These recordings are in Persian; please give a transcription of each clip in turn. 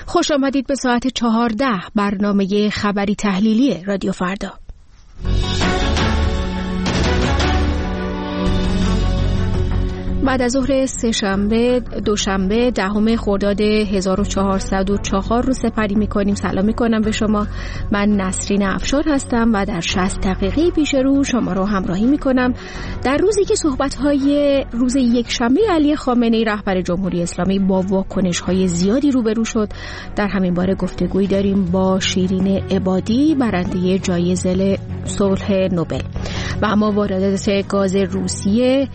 خوش آمدید به ساعت 14 برنامه خبری تحلیلی رادیو فردا. بعد از ظهر دوشنبه 10 خرداد 1404 رو سپری می‌کنیم. سلام می‌کنم به شما. من نسرین افشار هستم و در 60 دقیقه پیش رو شما رو همراهی می‌کنم در روزی که صحبت‌های روز یکشنبه علی خامنه‌ای رهبر جمهوری اسلامی با واکنش‌های زیادی روبرو شد. در همین باره گفتگویی داریم با شیرین عبادی، برنده جایزه صلح نوبل. و اما واردات گاز روسیه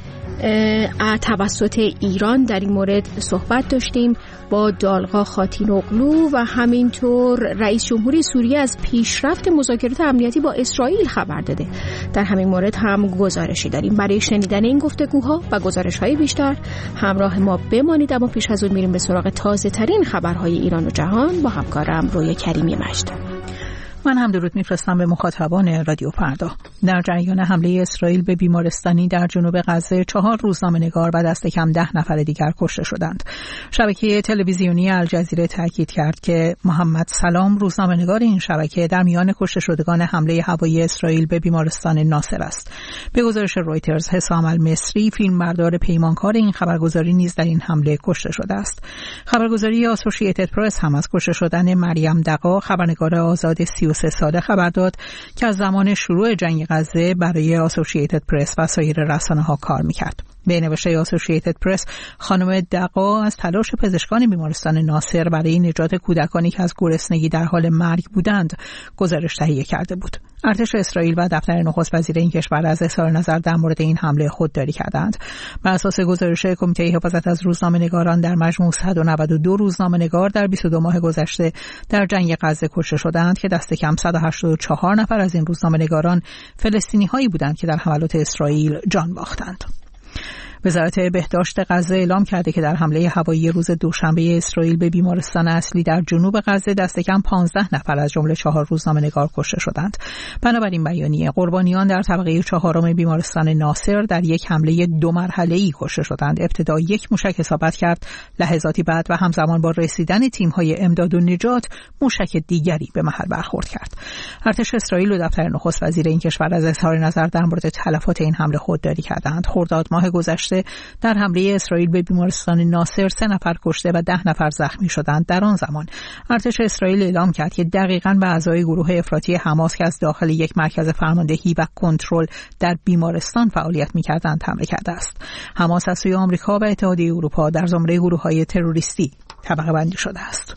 توسط ایران، در این مورد صحبت داشتیم با دالغا خاتینوغلو و همینطور رئیس جمهوری سوریه از پیشرفت مذاکرات امنیتی با اسرائیل خبر داده. در همین مورد هم گزارشی داریم. برای شنیدن این گفتگوها و گزارش‌های بیشتر همراه ما بمانید، اما پیش از اون میریم به سراغ تازه ترین خبرهای ایران و جهان با همکارم رویا کریمی مجد. من هم درود میفرستم به مخاطبان رادیو فردا. در جریان حمله اسرائیل به بیمارستانی در جنوب غزه 4 روزنامه‌نگار و دست کم 10 نفر دیگر کشته شدند. شبکه تلویزیونی الجزیره تاکید کرد که محمد سلام، روزنامه‌نگار این شبکه، در میان کشته شدگان حمله هوایی اسرائیل به بیمارستان ناصر است. به گزارش رویترز، حسام المصری، فیلمبردار پیمانکار این خبرگزاری، نیز در این حمله کشته شده است. خبرگزاری آسوشییتد پرس هم از کشته شدن مریم دقا، خبرنگار آزاد 33 ساله خبر داد که از زمان شروع جنگ غزه برای آسوشییتد پرس و سایر رسانه‌ها کار می‌کرد. به نوشته آسوشییتد پرس، خانم دقا از تلاش پزشکان بیمارستان ناصر برای نجات کودکانی که از گرسنگی در حال مرگ بودند گزارش تهیه کرده بود. ارتش اسرائیل و دفتر نخست وزیر این کشور از اظهار نظر در مورد این حمله خودداری کردند. بر اساس گزارش کمیته حفاظت از روزنامه‌نگاران، در مجموع 192 روزنامه‌نگار در 22 ماه گذشته در جنگ غزه کشته شدند که دست کم 184 نفر از این روزنامه‌نگاران فلسطینی‌هایی بودند که در حملات اسرائیل جان باختند. وزارت بهداشت غزه اعلام کرده که در حمله هوایی روز دوشنبه اسرائیل به بیمارستان اصلی در جنوب غزه دست کم 15 نفر از جمله 4 روزنامه‌نگار کشته شدند. بنابراین بیانیه، قربانیان در طبقه 4 بیمارستان ناصر در یک حمله 2 مرحله‌ای کشته شدند. ابتدا یک موشک اصابت کرد، لحظاتی بعد و همزمان با رسیدن تیم‌های امداد و نجات موشک دیگری به محل برخورد کرد. ارتش اسرائیل و دفتر نخست وزیر این کشور از اظهار نظر در مورد تلفات این حمله خودداری کردند. خرداد ماه گذشته در حمله اسرائیل به بیمارستان ناصر 3 نفر کشته و 10 نفر زخمی شدند. در آن زمان ارتش اسرائیل اعلام کرد که دقیقاً به اعضای گروه افراطی حماس که از داخل یک مرکز فرماندهی و کنترل در بیمارستان فعالیت می‌کردند حمله کرده است. حماس از سوی آمریکا و اتحادیه اروپا در زمره گروه‌های تروریستی طبقه بندی شده است.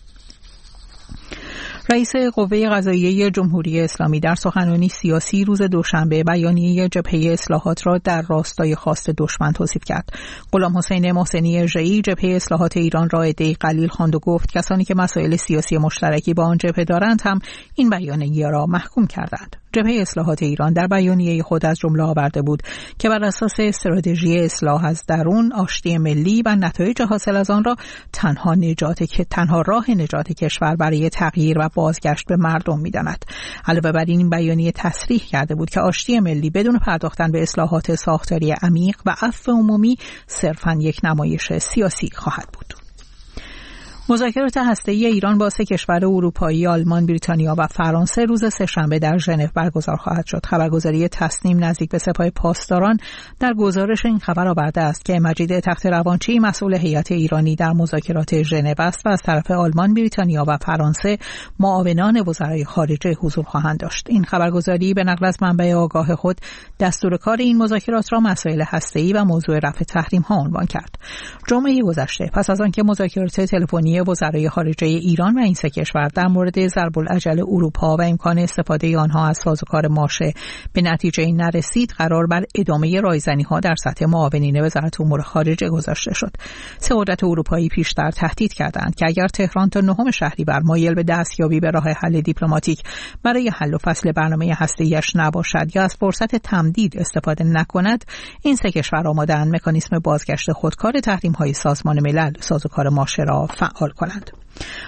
رئیس قوه قضاییه جمهوری اسلامی در سخنرانی سیاسی روز دوشنبه بیانیه جبهه اصلاحات را در راستای خواست دشمن توصیف کرد. غلام حسین محسنی اژه‌ای جبهه اصلاحات ایران را عده‌ای قلیل خواند و گفت کسانی که مسائل سیاسی مشترکی با آن جبهه دارند هم این بیانیه را محکوم کردند. جبهه اصلاحات ایران در بیانیه خود از جمله آورده بود که بر اساس استراتژی اصلاح از درون، آشتی ملی و نتایج حاصل از آن را تنها راه نجات کشور برای تغییر و بازگشت به مردم می‌داند. علاوه بر این بیانیه تصریح کرده بود که آشتی ملی بدون پرداختن به اصلاحات ساختاری عمیق و عفو عمومی صرفاً یک نمایش سیاسی خواهد بود. مذاکرات هسته‌ای ایران با 3 کشور اروپایی، آلمان، بریتانیا و فرانسه روز سه‌شنبه در ژنو برگزار خواهد شد. خبرگزاری تصنیم نزدیک به سپاه پاسداران در گزارش این خبر آورده است که مجید تخت روانچی مسئول هیئت ایرانی در مذاکرات ژنو است و از طرف آلمان، بریتانیا و فرانسه معاونان وزرای خارجه حضور خواهند داشت. این خبرگزاری به نقل از منبع آگاه خود دستور کار این مذاکرات را مسائل هسته‌ای و موضوع رفع تحریم‌ها عنوان کرد. جمعه گذشته پس از آنکه مذاکرات تلفنی وزرای خارجه ایران و این 3 کشور در مورد ضرب العجل اروپا و امکان استفاده آنها از سازوکار ماشه به نتیجه نرسید، قرار بر ادامه رایزنی‌ها در سطح معاونین وزارت امور خارجه گذاشته شد. 3 قدرت اروپایی پیشتر تهدید کردند که اگر تهران تا 9 شهریور مایل به دستیابی به راه حل دیپلماتیک برای حل و فصل برنامه هسته‌ایش نباشد یا از فرصت تمدید استفاده نکند، این 3 کشور آماده‌اند مکانیسم بازگشت خودکار تحریم‌های سازمان ملل سازوکار ماشه را فعال کنند.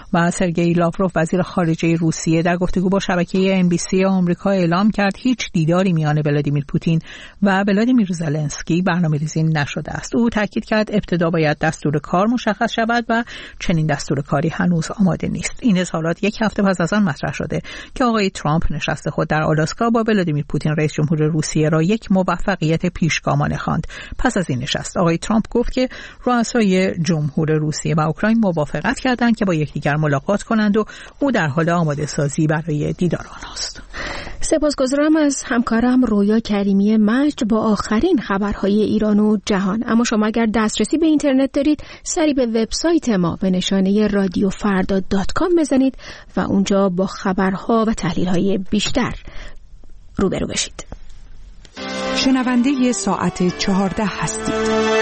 و سرگئی لاوروف وزیر خارجه روسیه در گفتگو با شبکه NBC آمریکا اعلام کرد هیچ دیداری میان ولادیمیر پوتین و ولادیمیر زلنسکی برنامه‌ریزی نشده است. او تاکید کرد ابتدا باید دستور کار مشخص شود و چنین دستور کاری هنوز آماده نیست. این اظهارات یک هفته پس از آن مطرح شده که آقای ترامپ نشست خود در آلاسکا با ولادیمیر پوتین رئیس جمهور روسیه را یک موفقیت پیشگامانه خواند. پس از این نشست آقای ترامپ گفت که رؤسای جمهور روسیه و اوکراین موافقت کردند که با یکدیگر ملاقات کنند و او در حال آماده سازی برای دیدار آنهاست. سپاسگزارم از همکارم رویا کریمی مجد با آخرین خبرهای ایران و جهان. اما شما اگر دسترسی به اینترنت دارید سری به وبسایت ما به نشانه radiofarda.com بزنید و اونجا با خبرها و تحلیل‌های بیشتر روبرو بشید. شنونده ساعت 14 هستید.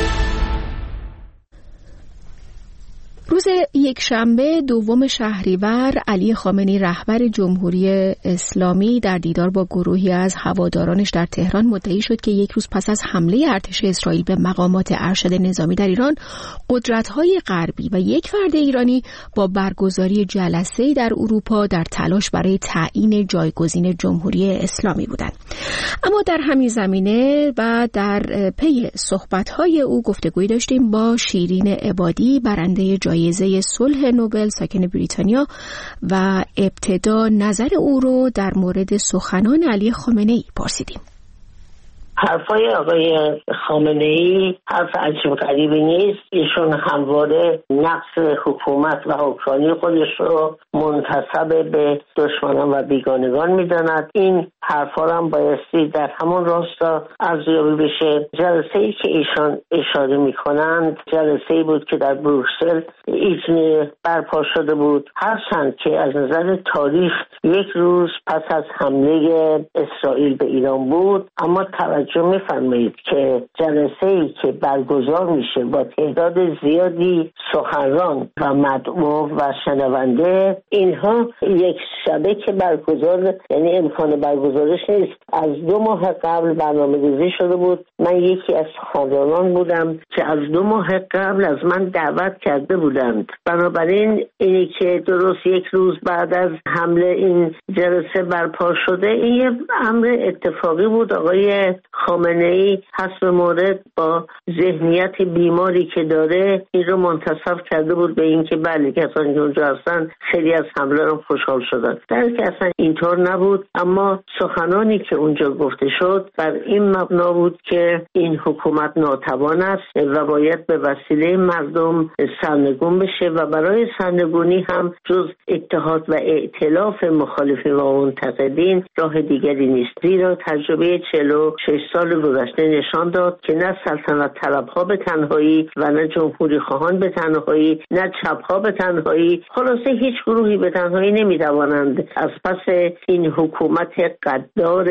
روز یکشنبه دوم شهریور علی خامنه‌ای رهبر جمهوری اسلامی در دیدار با گروهی از هوادارانش در تهران مدعی شد که یک روز پس از حمله ارتش اسرائیل به مقامات ارشد نظامی در ایران، قدرت‌های غربی و یک فرد ایرانی با برگزاری جلسه‌ای در اروپا در تلاش برای تعیین جایگزین جمهوری اسلامی بودند. اما در همین زمینه و در پی صحبت‌های او گفتگویی داشتیم با شیرین عبادی، برنده جایزه صلح نوبل ساکن بریتانیا، و ابتدا نظر او رو در مورد سخنان علی خامنه‌ای پرسیدیم. حرفای آقای خامنه‌ای حرف عجیب غریبی نیست. ایشون همواره نقص حکومت و حکمرانی خودش رو منتسب به دشمنان و بیگانگان می‌داند. این حرفا هم بایستی در همون راستا ارزیابی بشه. جلسه‌ای که ایشان اشاره می‌کنند جلسه‌ای بود که در بروکسل ایجنی برپا شده بود، هرچند که از نظر تاریخ یک روز پس از حمله اسرائیل به ایران بود، اما توجه می‌فرمایید که جلسه‌ای که برگزار میشه با تعداد زیادی سخنران و مدعو و شنونده، اینها یک شبه که برگزار، یعنی امکان برگزارش نیست. از 2 ماه قبل برنامه‌ریزی شده بود. من یکی از سخنرانان بودم که از 2 ماه قبل از من دعوت کرده بودند. بنابراین اینی که درست یک روز بعد از حمله این جلسه برپا شده، این یه امر اتفاقی بود. آقای خامنه‌ای حسب مورد با ذهنیت بیماری که داره این رو منتسب کرده بود به اینکه بله کسانی که اونجا هستن خیلی از حمله رو خوشحال شدن، در که اصلا اینطور نبود. اما سخنانی که اونجا گفته شد بر این مبنا بود که این حکومت ناتوان است و باید به وسیله مردم سرنگون بشه و برای سرنگونی هم جز اتحاد و ائتلاف مخالفین و منتقدین راه دیگری نیست. زیرا تجربه 46 سال گذشته نشان داد که نه سلطنت طلبها به تنهایی و نه جمهوری خواهان به تنهایی، نه چپها به تنهایی، خلاصه هیچ گروهی به تنهایی نمیتوانند از پس این حکومت غدار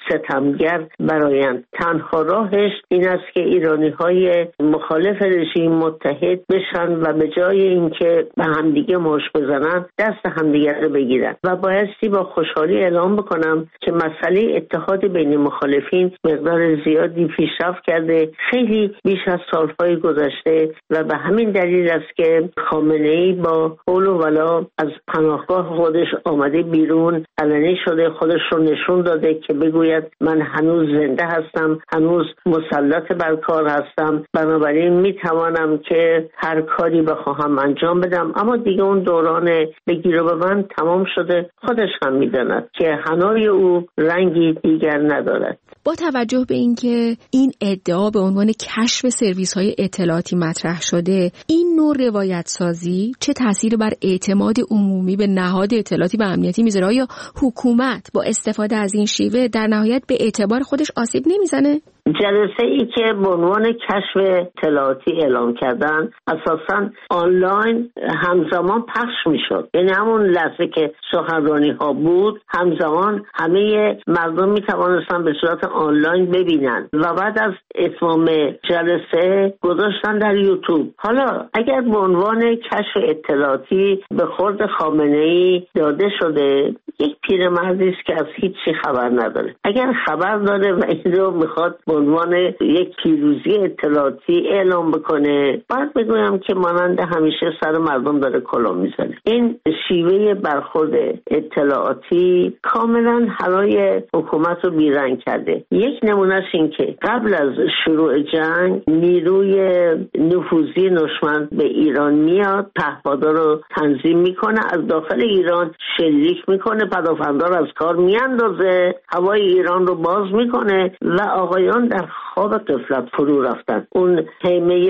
ستمگر برآیند. تنها راهش این است که ایرانی‌های مخالف رژیم متحد بشن و به جای اینکه به همدیگه مشت بزنن دست همدیگه رو بگیرن. و بایستی با خوشحالی اعلام بکنم که مسئله اتحاد بین مخالفین مقدار زیادی پیشرفت کرده، خیلی بیش از سالهای گذشته، و به همین دلیل است که خامنه‌ای با قول و ولا از پناهگاه خودش آمده بیرون، علنی شده، خودش رو نشون داده که بگوید من هنوز زنده هستم، هنوز مسلط بر کار هستم، بنابراین میتوانم که هر کاری بخواهم انجام بدم. اما دیگه اون دوران بگیر و ببند تمام شده. خودش هم میداند که حنای او رنگی دیگر ندارد. با توجه به اینکه این ادعا به عنوان کشف سرویس‌های اطلاعاتی مطرح شده، این نوع روایت سازی چه تأثیری بر اعتماد عمومی به نهاد اطلاعاتی و امنیتی میذاره؟ آیا حکومت با استفاده از این شیوه در نهایت به اعتبار خودش آسیب نمیزنه؟ جلسه ای که به عنوان کشف اطلاعاتی اعلام کردن اساساً آنلاین همزمان پخش میشد، یعنی همون لحظه که سخنرانی ها بود همزمان همه مردم میتوانستن به صورت آنلاین ببینن و بعد از اتمام جلسه گذاشتن در یوتیوب. حالا اگر به عنوان کشف اطلاعاتی به خورد خامنه‌ای داده شده، یک پیرمردی است که از هیچ چی خبر نداره. اگر خبر داره و این رو میخواد به عنوان یک پیروزی اطلاعاتی اعلام بکنه، باید بگویم که مانند همیشه سر مردم داره کلاه میزنه. این شیوه برخورد اطلاعاتی کاملا حرای حکومت رو بیرنگ کرده. یک نمونهش این که قبل از شروع جنگ نیروی نفوذی دشمن به ایران میاد، پهپادا رو تنظیم میکنه، از داخل ایران شلیک میکنه، پدافندار از کار میاندازه، هوای ایران رو باز میکنه و آقایان در خواب غفلت فرو رفتن. اون خیمه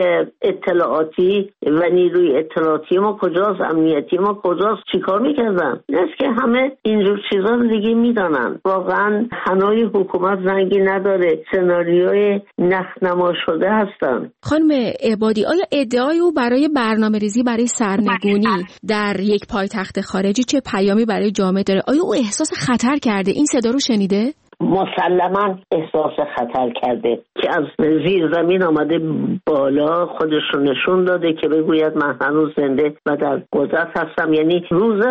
اطلاعاتی و نیروی اطلاعاتی ما کجاست؟ امنیتی ما کجاست؟ چیکار میکردن؟ نیست که همه اینجور چیزا رو دیگه میدانن. واقعا حنای حکومت رنگی نداره، سناریوی نخنما شده هستن. خانم عبادی، آیا ادعای او برای برنامه‌ریزی برای سرنگونی در یک پایتخت خارجی چه پیامی برای جامعه داره؟ آیا او احساس خطر کرده؟ این صدا رو شنیده؟ مسلماً احساس خطر کرده که از زیر زمین آمده بالا، خودش رو نشون داده که بگوید من هنوز زنده و در قدرت هستم. یعنی روز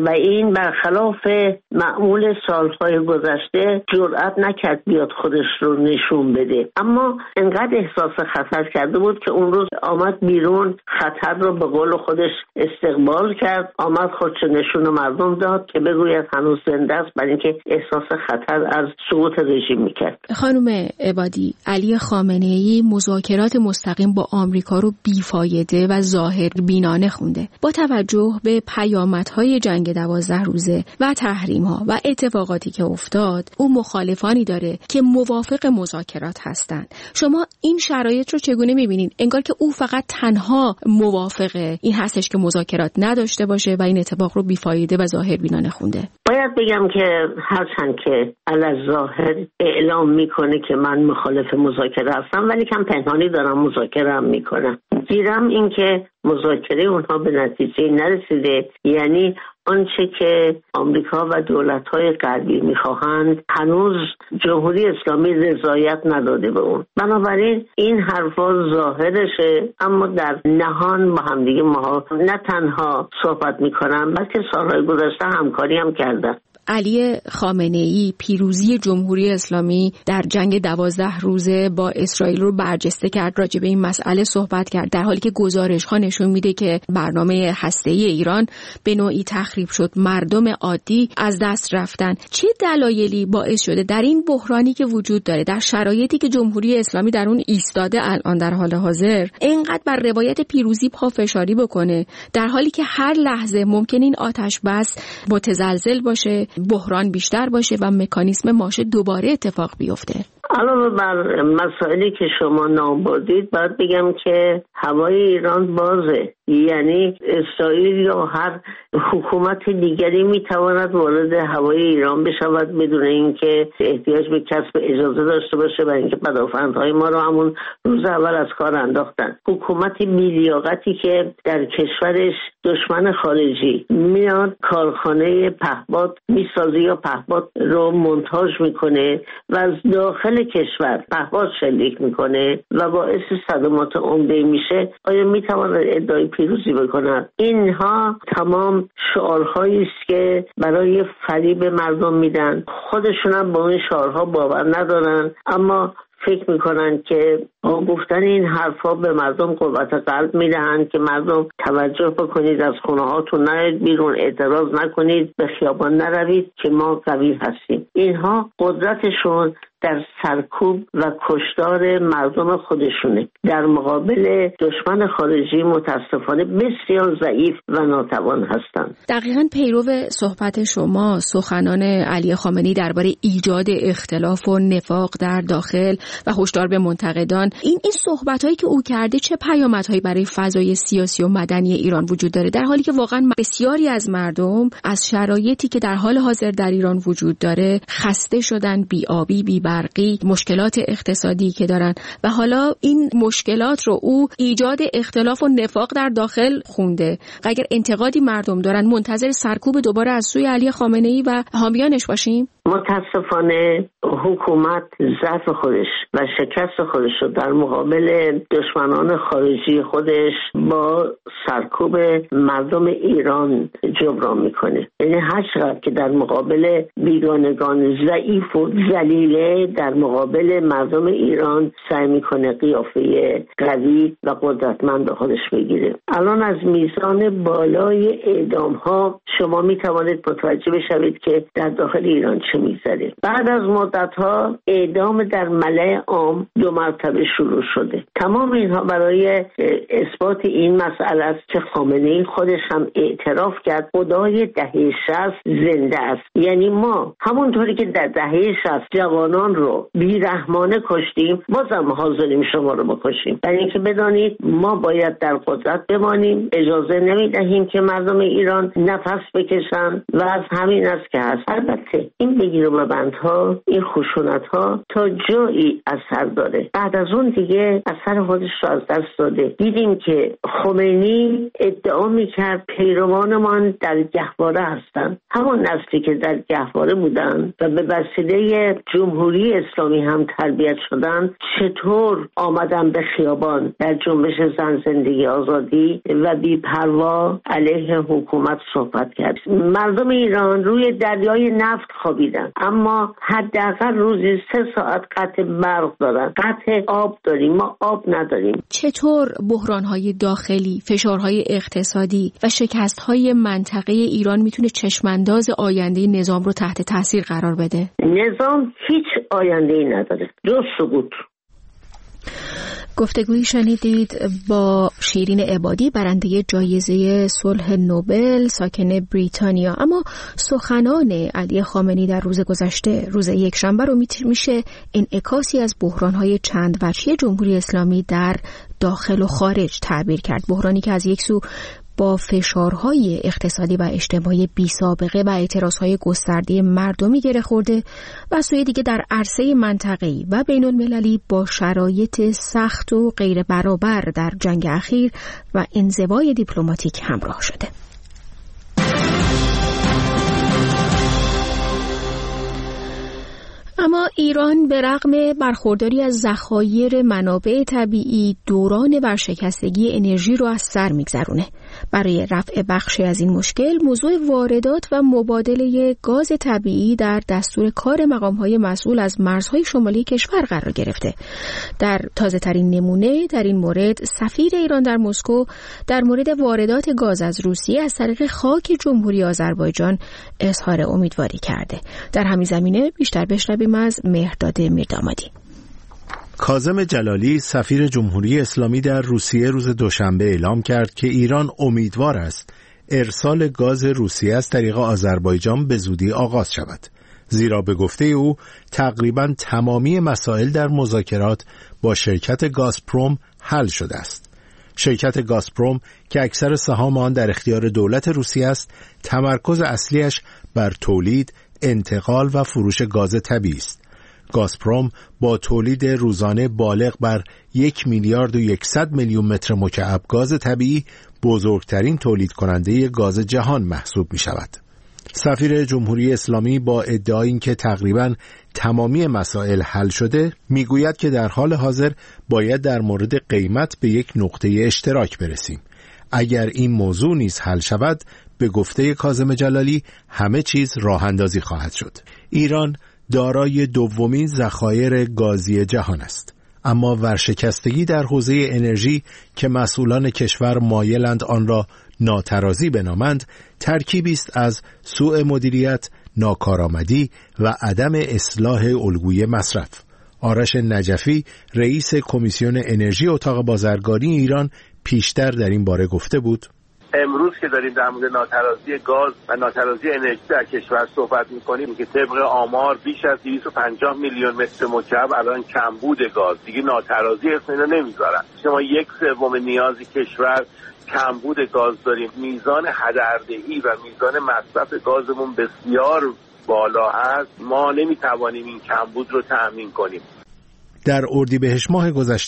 40 برخلاف معمول سالهای گذشته جرأت نکرد بیاد خودش رو نشون بده، اما انقدر احساس خطر کرده بود که اون روز آمد بیرون، خطر رو به قول خودش استقبال کرد، آمد خودش نشون مردم داد که بگوید هنوز زنده است، برای اینکه احساس خطر از سقوط رژیم میکرد. خانم عبادی، علی خامنه‌ای مذاکرات مستقیم با آمریکا رو بیفایده و ظاهر بینانه خونده. با توجه به پیامدهای جنگ 12 روزه و تحریم‌ها و اتفاقاتی که افتاد، او مخالفانی داره که موافق مذاکرات هستند. شما این شرایط رو چگونه می‌بینید؟ انگار که او فقط تنها موافق این هستش که مذاکرات نداشته باشه و این اتفاق رو بیفایده و ظاهر بینانه خونده. باید بگم که هرچند که ظاهر اعلام میکنه که من مخالف مذاکره هستم، ولی کم پنهانی دارم مذاکره هم میکنم. گیرم این که مذاکره اونها به نتیجه نرسیده، یعنی آنچه که آمریکا و دولت‌های غربی می‌خواهند هنوز جمهوری اسلامی رضایت نداده به اون. بنابراین این حرفا ظاهرشه، اما در نهان با همدیگه ما نه تنها صحبت می‌کنن، بلکه سالهای گذشته همکاری هم کردن. علی خامنه‌ای پیروزی جمهوری اسلامی در جنگ 12 روزه با اسرائیل رو برجسته کرد، راجع به این مسئله صحبت کرد، در حالی که گزارش‌ها نشون میده که برنامه هسته‌ای ایران به نوعی تخریب شد، مردم عادی از دست رفتن. چه دلایلی باعث شده در این بحرانی که وجود داره، در شرایطی که جمهوری اسلامی در اون ایستاده الان در حال حاضر، اینقدر بر روایت پیروزی پافشاری بکنه، در حالی که هر لحظه ممکن این آتش بس متزلزل باشه، بحران بیشتر باشه و مکانیزم ماشه دوباره اتفاق بیفته؟ علاوه بر مسائلی که شما نام بردید، باید بگم که هوای ایران بازه، یعنی اسرائیل یا هر حکومت دیگری میتواند وارد هوای ایران بشود بدون اینکه احتیاج به کسب اجازه داشته باشه، برای اینکه پدافندهای ما رو همون روز اول از کار انداختن. حکومت بی‌لیاقتی که در کشورش دشمن خارجی میاد کارخانه پهپاد میسازه یا پهپاد رو مونتاژ میکنه و از داخل کشور پهپاد شلیک میکنه و باعث صدمات عمده میشه، آیا میتواند ادعای پیروزی بکنند؟ اینها تمام شعارهایی است که برای فریب مردم میدن. خودشون هم با این شعارها باور ندارن، اما فکر میکنن که با گفتن این حرفا به مردم قوت قلب میدهند که مردم توجه بکنید، از خونه هاتون نیاید بیرون، اعتراض نکنید، به خیابان نروید که ما قوی هستیم. اینها قدرتشون در سرکوب و کشتار مردم خودشونه، در مقابل دشمن خارجی متاسفانه بسیار ضعیف و ناتوان هستند. دقیقاً پیرو صحبت شما سخنان علی خامنه‌ای درباره ایجاد اختلاف و نفاق در داخل و هشدار به منتقدان، این صحبتایی که او کرده چه پیامدهایی برای فضای سیاسی و مدنی ایران وجود داره، در حالی که واقعاً بسیاری از مردم از شرایطی که در حال حاضر در ایران وجود داره خسته شدن، بی‌آبی، بی‌برقی، مشکلات اقتصادی که دارن و حالا این مشکلات رو او ایجاد اختلاف و نفاق در داخل خونده. اگر انتقادی مردم دارن منتظر سرکوب دوباره از سوی علی خامنه‌ای و حامیانش باشیم؟ متاسفانه حکومت ضعف خودش و شکست خودش رو در مقابل دشمنان خارجی خودش با سرکوب مردم ایران جبران میکنه. یعنی هر چقدر که در مقابل بیگانگان ضعیف و ذلیله در مقابل مردم ایران سعی میکنه قیافه قوی و قدرتمند به خودش بگیره. الان از میزان بالای اعدام ها شما میتوانید متوجه بشوید که در داخل ایران چه میگذره. بعد از مدت ها اعدام در ملأ عام 2 مرتبه شروع شده. تمام اینها برای اثبات این مسئله است که خامنه‌ای خودش هم اعتراف کرد خدای دهه 60 زنده است. یعنی ما همونطوری که در دهه 60 جوانان رو بیرحمانه کشتیم، بازم حاضریم شما رو بکشیم. برای اینکه بدانید ما باید در قدرت بمانیم، اجازه نمیدهیم که مردم ایران نفس بکشن و از همین است که هست. البته این بگیر و ببندها، این خشونت‌ها تا جایی اثر داره. بعد از اون دیگه اثر خودش رو از دست داده. دیدیم که خمینی ادعا میکرد پیروانمان در گهواره هستن، همون نسلی که در گهواره بودن و به وسیله جمهوری اسلامی هم تربیت شدن، چطور آمدن به خیابان در جنبش زن زندگی آزادی و بی‌پروا علیه حکومت صحبت کرد. مردم ایران روی دریای نفت خوابیدن، اما حداقل روزی 3 ساعت قطع برق دارن، قطع آب داریم، ما آب نداریم. چطور بحران‌های داخلی، فشارهای اقتصادی و شکست‌های منطقه ایران میتونه چشمانداز آینده نظام رو تحت تاثیر قرار بده؟ نظام هیچ آینده‌ای نداره جز سقوط. گفتگویی شنیدید با شیرین عبادی، برنده جایزه صلح نوبل، ساکن بریتانیا. اما سخنان علی خامنه‌ای در روز گذشته، روز یکشنبه، رو میشه انعکاسی از بحران‌های چند وجهی جمهوری اسلامی در داخل و خارج تعبیر کرد. بحرانی که از یک سو با فشارهای اقتصادی و اجتماعی بی‌سابقه و اعتراضهای گسترده مردمی گره خورده و از سوی دیگه در عرصه منطقه‌ای و بین‌المللی با شرایط سخت و غیر برابر در جنگ اخیر و انزوای دیپلماتیک همراه شده. اما ایران به رغم برخورداری از ذخایر منابع طبیعی، دوران ورشکستگی انرژی رو از سر میگذرونه. برای رفع بخشی از این مشکل، موضوع واردات و مبادله گاز طبیعی در دستور کار مقام‌های مسئول از مرزهای شمالی کشور قرار گرفته. در تازه‌ترین نمونه در این مورد، سفیر ایران در مسکو در مورد واردات گاز از روسیه از طریق خاک جمهوری آذربایجان اظهار امیدواری کرده. در همین زمینه بیشتر بشنویم از مهرداد میردامادی. کاظم جلالی، سفیر جمهوری اسلامی در روسیه، روز دوشنبه اعلام کرد که ایران امیدوار است ارسال گاز روسیه از طریق آذربایجان به زودی آغاز شود، زیرا به گفته او تقریباً تمامی مسائل در مذاکرات با شرکت گازپروم حل شده است. شرکت گازپروم که اکثر سهام آن در اختیار دولت روسیه است، تمرکز اصلیش بر تولید، انتقال و فروش گاز طبیعی است. گازپروم با تولید روزانه بالغ بر 1,100,000,000 متر مکعب گاز طبیعی بزرگترین تولید کننده گاز جهان محسوب می شود. سفیر جمهوری اسلامی با ادعای اینکه تقریباً تمامی مسائل حل شده، میگوید که در حال حاضر باید در مورد قیمت به یک نقطه اشتراک برسیم. اگر این موضوع نیز حل شود، به گفته کاظم جلالی همه چیز راه اندازی خواهد شد. ایران دارای دومین ذخایر گازی جهان است، اما ورشکستگی در حوزه انرژی که مسئولان کشور مایلند آن را ناترازی بنامند، ترکیبی است از سوء مدیریت، ناکارآمدی و عدم اصلاح الگوی مصرف. آرش نجفی، رئیس کمیسیون انرژی اتاق بازرگانی ایران، پیشتر در این باره گفته بود: امروز که داریم در مورد ناترازی گاز و ناترازی انرژی در کشور صحبت می‌کنیم که طبق آمار بیش از 250 میلیون متر مکعب الان کمبود گاز، دیگه ناترازی اسم اینو نمیذارن. شما 1/3 نیازی کشور کمبود گاز داریم. میزان هدردهی و میزان مصرف گازمون بسیار بالا است. ما نمیتوانیم این کمبود رو تأمین کنیم. در اردیبهشت ماه گذشته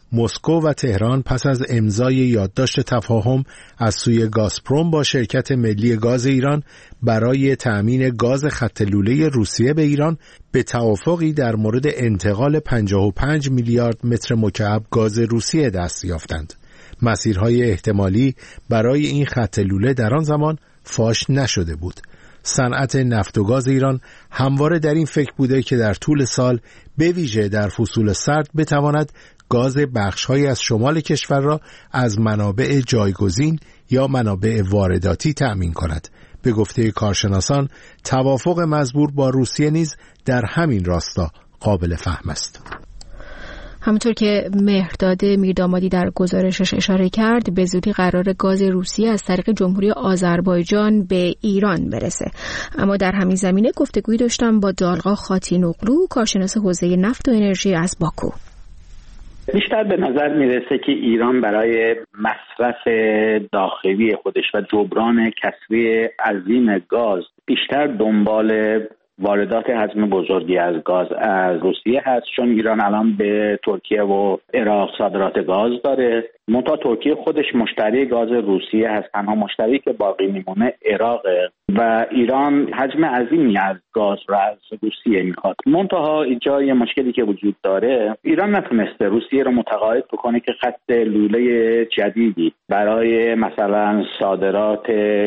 مسکو و تهران پس از امضای یادداشت تفاهم از سوی گازپروم با شرکت ملی گاز ایران برای تأمین گاز خط لوله روسیه به ایران به توافقی در مورد انتقال 55 میلیارد متر مکعب گاز روسیه دست یافتند. مسیرهای احتمالی برای این خط لوله در آن زمان فاش نشده بود. صنعت نفت و گاز ایران همواره در این فکر بوده که در طول سال به ویژه در فصول سرد بتواند گاز بخش‌هایی از شمال کشور را از منابع جایگزین یا منابع وارداتی تأمین کند. به گفته کارشناسان توافق مزبور با روسیه نیز در همین راستا قابل فهم است. همونطور که مهرداد میردامادی در گزارشش اشاره کرد، به زودی قرار گاز روسیه از طریق جمهوری آذربایجان به ایران برسه. اما در همین زمینه گفتگویی داشتم با دالغا خاتینوغلو، کارشناس حوزه نفت و انرژی از باکو. بیشتر به نظر میرسه که ایران برای مصرف داخلی خودش و جبران کسری عظیم گاز بیشتر دنبال واردات حجم بزرگی از گاز از روسیه هست، چون ایران الان به ترکیه و عراق صادرات گاز داره. منتها ترکیه خودش مشتری گاز روسیه هست، تنها مشتری که باقی میمونه عراقه و ایران حجم عظیمی از گاز را از روسیه میخواد. منتها اینجا یه مشکلی که وجود داره، ایران نتونسته روسیه رو متقاعد بکنه که خط لوله جدیدی برای مثلا صادرات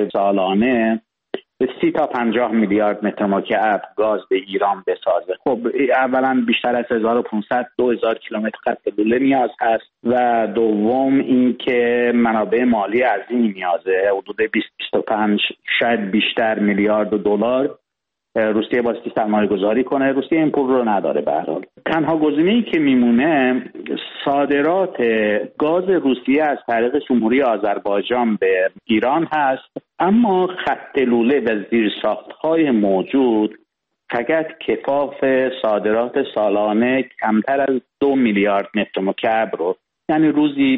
سالانه 30 تا 50 میلیارد متر مکعب گاز به ایران بسازه. خب اولا بیشتر از 1500-2000 کیلومتر خط لوله نیاز هست و دوم این که منابع مالی عظیمی نیازه، حدود 20-25 شاید بیشتر میلیارد دلار روسیه باستی سرمایه گذاری کنه. روسیه این پول رو نداره. به هر حال تنها گزینه‌ای که میمونه صادرات گاز روسیه از طریق جمهوری آذربایجان به ایران هست، اما خط لوله و زیرساخت‌های موجود فقط کفاف صادرات سالانه کمتر از 2 میلیارد متر مکعب رو، یعنی روزی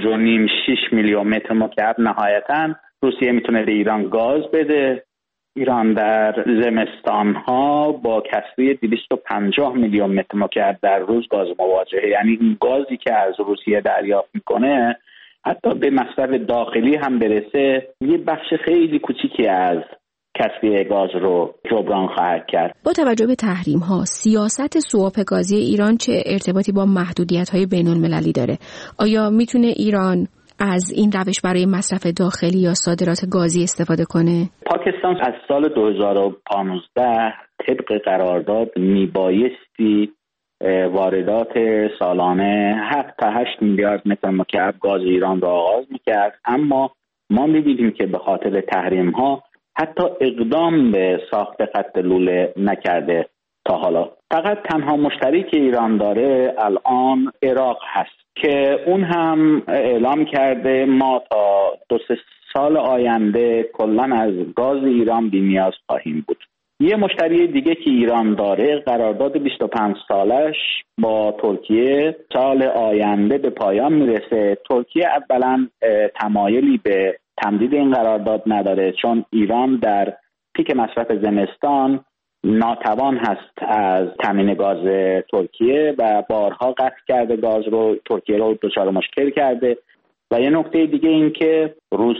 5.5-6 میلیون متر مکعب نهایتاً روسیه میتونه به ایران گاز بده. ایران در زمستان‌ها با کسری 250 میلیون متر مکعب در روز گاز مواجهه، یعنی این گازی که از روسیه دریافت میکنه حتی به مصرف داخلی هم برسه یه بخش خیلی کوچیکی از کسری گاز رو جبران خواهد کرد. با توجه به تحریم‌ها، سیاست سواپ گازی ایران چه ارتباطی با محدودیت‌های بین‌المللی داره؟ آیا میتونه ایران از این روش برای مصرف داخلی یا صادرات گازی استفاده کنه؟ پاکستان از سال 2015 طبق قرارداد میبایستی واردات سالانه 7 تا 8 میلیارد متر مکعب گاز ایران را آغاز میکرد، اما ما میبینیم که به خاطر تحریم ها حتی اقدام به ساخت خط لوله نکرده تا حالا. فقط تنها مشتری که ایران داره الان عراق هست که اون هم اعلام کرده ما تا 2-3 سال آینده کلاً از گاز ایران بی‌نیاز خواهیم بود. یه مشتری دیگه که ایران داره قرارداد 25 سالش با ترکیه سال آینده به پایان میرسه. ترکیه اولاً تمایلی به تمدید این قرارداد نداره، چون ایران در پیک مصرف زمستان ناتوان هست از تامین گاز ترکیه و بارها قطع کرده گاز رو، ترکیه رو دچار مشکل کرده. و یه نکته دیگه این که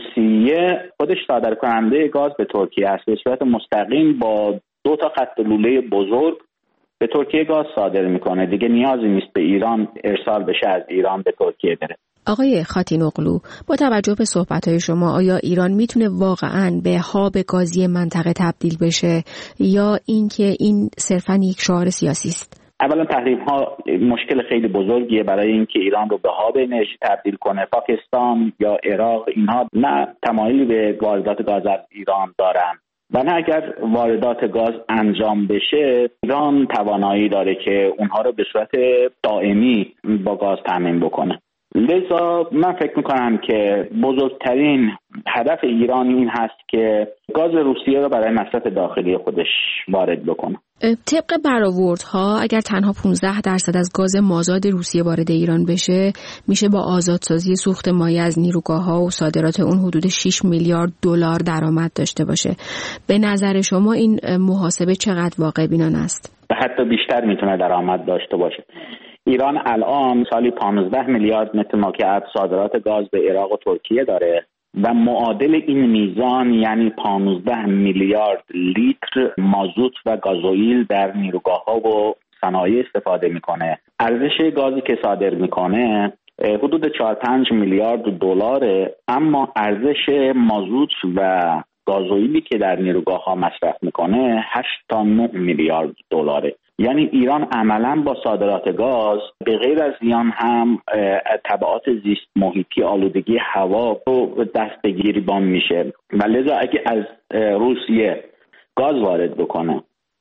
روسیه خودش صادر کننده گاز به ترکیه است، به صورت مستقیم با 2 تا خط لوله بزرگ به ترکیه گاز صادر میکنه، دیگه نیازی نیست به ایران ارسال بشه از ایران به ترکیه بره. آقای خاتینوغلو، با توجه به صحبت‌های شما آیا ایران میتونه واقعاً به هاب گازی منطقه تبدیل بشه یا اینکه این صرفاً یک شعار سیاسی است؟ اولا تحریم ها مشکل خیلی بزرگیه برای اینکه ایران رو به هاب انرژی تبدیل کنه. پاکستان یا عراق اینها نه تمایلی به واردات گاز از ایران دارن و نه اگر واردات گاز انجام بشه ایران توانایی داره که اونها رو به صورت دائمی با گاز تامین بکنه. لذا من فکر میکنم که بزرگترین هدف ایران این هست که گاز روسیه رو برای مصرف داخلی خودش وارد بکنه. طبق برآوردها اگر تنها 15% از گاز مازاد روسیه وارد ایران بشه میشه با آزادسازی سوخت مایع از نیروگاه‌ها و صادرات اون حدود 6 میلیارد دلار درآمد داشته باشه. به نظر شما این محاسبه چقدر واقع بینانه است؟ حتی بیشتر میتونه درآمد داشته باشه. ایران الان سالی 15 میلیارد متر مکعب صادرات گاز به عراق و ترکیه داره و معادل این میزان یعنی 15 میلیارد لیتر مازوت و گازوئیل در نیروگاه‌ها و صنایع استفاده میکنه. ارزش گازی که صادر میکنه حدود 4-5 میلیارد دلاره، اما ارزش مازوت و گازوئیلی که در نیروگاه‌ها مصرف میکنه 8 تا 9 میلیارد دلاره. یعنی ایران عملاً با صادرات گاز به غیر از زیان هم تبعات زیست محیطی، آلودگی هوا رو دستگیری بان میشه و لذا اگه از روسیه گاز وارد بکنه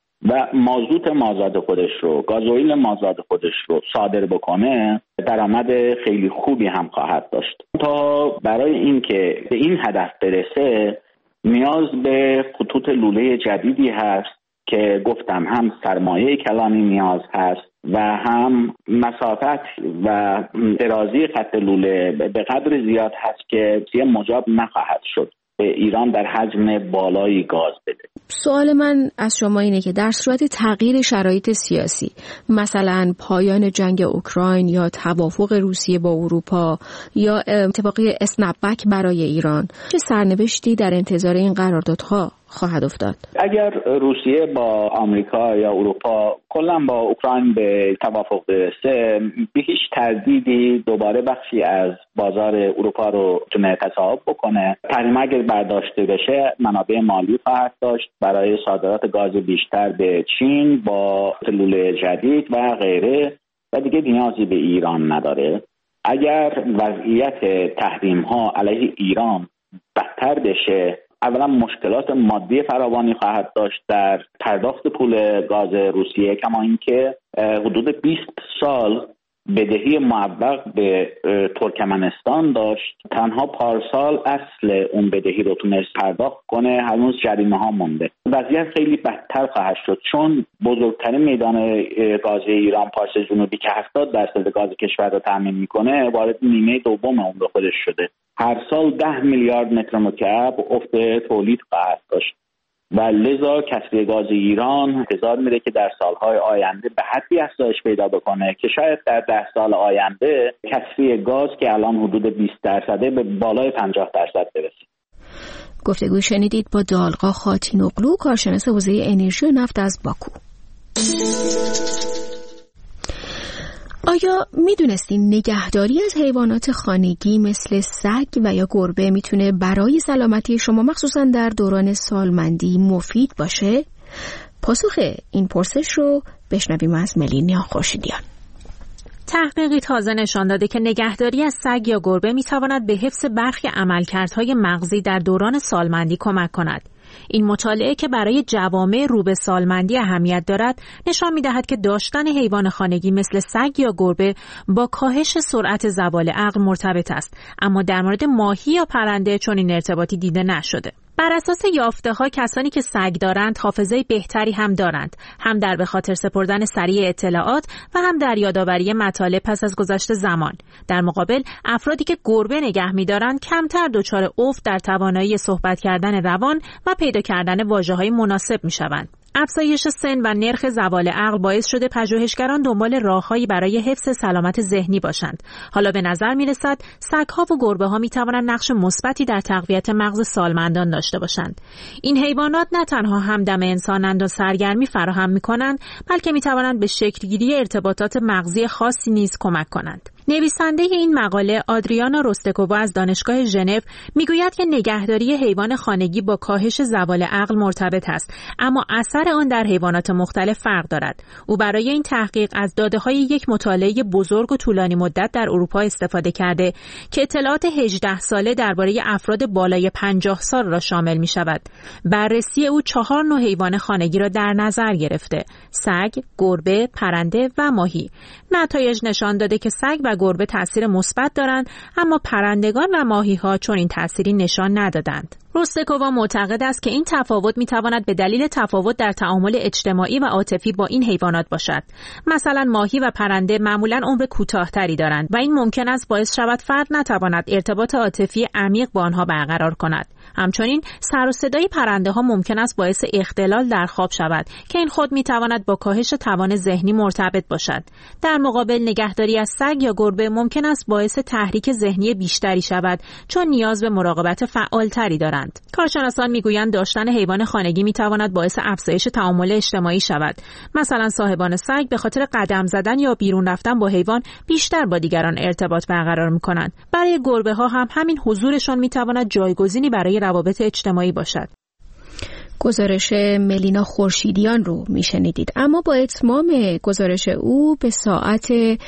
و مازوت مازاد خودش رو، گازوئیل مازاد خودش رو صادر بکنه، درآمد خیلی خوبی هم خواهد داشت. تا برای اینکه به این هدف برسه نیاز به خطوط لوله جدیدی هست که گفتم هم سرمایه کلانی نیاز هست و هم مسافت و درازی خط لوله به قدر زیاد هست که مجاب نخواهد شد به ایران در حجم بالایی گاز بده. سوال من از شما اینه که در صورت تغییر شرایط سیاسی، مثلا پایان جنگ اوکراین یا توافق روسیه با اروپا یا اتفاقی اسنپبک برای ایران، چه سرنوشتی در انتظار این قراردادها خواهد افتاد؟ اگر روسیه با آمریکا یا اروپا کلا با اوکراین به توافق برسه، به هیچ تردیدی دوباره بخشی از بازار اروپا رو تونه تصاحب بکنه. تحریم اگر برداشته بشه منابع مالی خواهد داشت برای صادرات گاز بیشتر به چین با لوله جدید و غیره و دیگه نیازی به ایران نداره. اگر وضعیت تحریم ها علیه ایران بدتر بشه، اولا مشکلات مادی فراوانی خواهد داشت در پرداخت پول گاز روسیه، کما اینکه حدود 20 سال بدهی معوق به ترکمنستان داشت. تنها پارسال اصل اون بدهی رو تونست پرداخت کنه، هنوز جریمه ها مونده. وضعیت خیلی بدتر خواهد شد چون بزرگترین میدان گاز ایران پارس جنوبی که 70% گاز کشور رو تامین میکنه وارد نیمه دوم اون رو خودش شده. هر سال 10 میلیارد متر مکعب افت تولید خواهد داشت و لذا کسری گاز ایران انتظار میره که در سالهای آینده به حدی افزایش پیدا بکنه که شاید در 10 سال آینده کسری گاز که الان حدود 20% به بالای 50% برسه. گفتگوی شنیدید با دالقا خاتینوغلو، کارشناس حوزه انرژی و نفت از باکو. آیا میدونستین نگهداری از حیوانات خانگی مثل سگ و یا گربه میتونه برای سلامتی شما مخصوصا در دوران سالمندی مفید باشه؟ پاسخ این پرسش رو بشنویم از ملینیا خورشیدیان. تحقیقی تازه نشان داده که نگهداری از سگ یا گربه میتواند به حفظ برخی عملکردهای مغزی در دوران سالمندی کمک کند. این مطالعه که برای جوامع رو به سالمندی اهمیت دارد نشان می‌دهد که داشتن حیوان خانگی مثل سگ یا گربه با کاهش سرعت زوال عقل مرتبط است، اما در مورد ماهی یا پرنده چنین ارتباطی دیده نشده. بر اساس یافته‌ها کسانی که سگ دارند حافظه بهتری هم دارند، هم در به خاطر سپردن سریع اطلاعات و هم در یادآوری مطالب پس از گذشت زمان. در مقابل افرادی که گربه نگه می‌دارند کمتر دچار افت در توانایی صحبت کردن روان و پیدا کردن واژه‌های مناسب می‌شوند. افزایش سن و نرخ زوال عقل باعث شده پژوهشگران دنبال راههایی برای حفظ سلامت ذهنی باشند. حالا به نظر می‌رسد سگ‌ها و گربه‌ها می‌توانند نقش مثبتی در تقویت مغز سالمندان داشته باشند. این حیوانات نه تنها همدم انسانند و سرگرمی فراهم می‌کنند، بلکه می‌توانند به شکل‌گیری ارتباطات مغزی خاصی نیز کمک کنند. نویسنده این مقاله آدریانا روستکووا از دانشگاه ژنو میگوید که نگهداری حیوان خانگی با کاهش زوال عقل مرتبط است، اما اثر آن در حیوانات مختلف فرق دارد. او برای این تحقیق از داده‌های یک مطالعه بزرگ و طولانی مدت در اروپا استفاده کرده که اطلاعات 18 ساله درباره افراد بالای 50 سال را شامل می‌شود. بررسی او 4 نوع حیوان خانگی را در نظر گرفته: سگ، گربه، پرنده و ماهی. نتایج نشان داده که سگ و گربه تأثیر مثبت دارند، اما پرندگان و ماهی‌ها چون این تأثیری نشان ندادند. روستکووا معتقد است که این تفاوت می‌تواند به دلیل تفاوت در تعامل اجتماعی و عاطفی با این حیوانات باشد. مثلا ماهی و پرنده معمولاً عمر کوتاه‌تری دارند و این ممکن است باعث شود فرد نتواند ارتباط عاطفی عمیق با آنها برقرار کند. همچنین سر و صدای پرنده ها ممکن است باعث اختلال در خواب شود که این خود میتواند با کاهش توان ذهنی مرتبط باشد. در مقابل نگهداری از سگ یا گربه ممکن است باعث تحریک ذهنی بیشتری شود چون نیاز به مراقبت فعالتری دارند. کارشناسان میگویند داشتن حیوان خانگی میتواند باعث افزایش تعامل اجتماعی شود. مثلا صاحبان سگ به خاطر قدم زدن یا بیرون رفتن با حیوان بیشتر با دیگران ارتباط برقرار میکنند. برای گربه ها هم همین حضورشان میتواند جایگزینی برای روابط اجتماعی باشد. گزارش ملینا خورشیدیان رو میشنیدید. اما با اتمام گزارش او به ساعت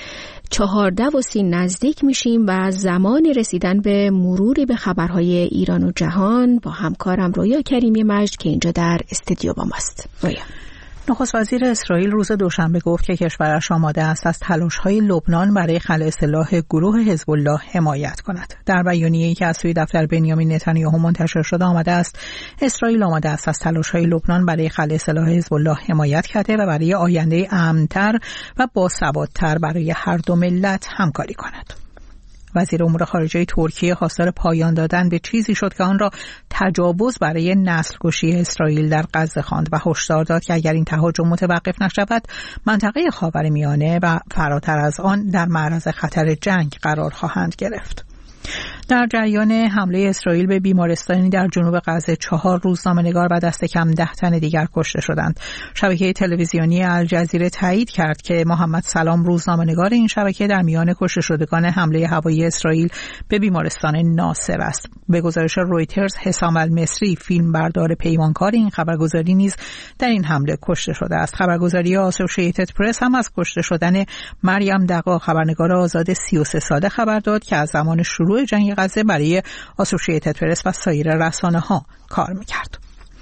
14:30 نزدیک میشیم و زمان رسیدن به مروری به خبرهای ایران و جهان با همکارم رویا کریمی مجد که اینجا در استودیو با ماست. رویا. نخست وزیر اسرائیل روز دوشنبه گفت که کشورش آماده است از تلاش‌های لبنان برای خلع سلاح گروه حزب الله حمایت کند. در بیانیه‌ای که از سوی دفتر بنیامین نتانیاهو منتشر شده آمده است اسرائیل آماده است از تلاش‌های لبنان برای خلع سلاح حزب الله حمایت کرده و برای آینده امن‌تر و باثبات‌تر برای هر دو ملت همکاری کند. وزیر امور خارجه ترکیه خواستار پایان دادن به چیزی شد که آن را تجاوز برای نسل‌کشی اسرائیل در غزه خواند و هشدار داد که اگر این تهاجم متوقف نشود منطقه خاورمیانه و فراتر از آن در معرض خطر جنگ قرار خواهند گرفت. در جریان حمله اسرائیل به بیمارستانی در جنوب غزه 4 روزنامه‌نگار و دست کم 10 تن دیگر کشته شدند. شبکه تلویزیونی الجزیره تایید کرد که محمد سلام روزنامه‌نگار این شبکه در میان کشته شدگان حمله هوایی اسرائیل به بیمارستان ناصر است. به گزارش رویترز حسام المصری فیلمبردار پیمانکار این خبرگزاری نیز در این حمله کشته شده است. خبرگزاری آسوشییتد پرس هم از کشته شدن مریم دقا خبرنگار آزاد 33 ساله خبر داد که از زمان شروع جنگ غزه برای آسوشییتد پرس و سایر رسانه‌ها کار می‌کرد.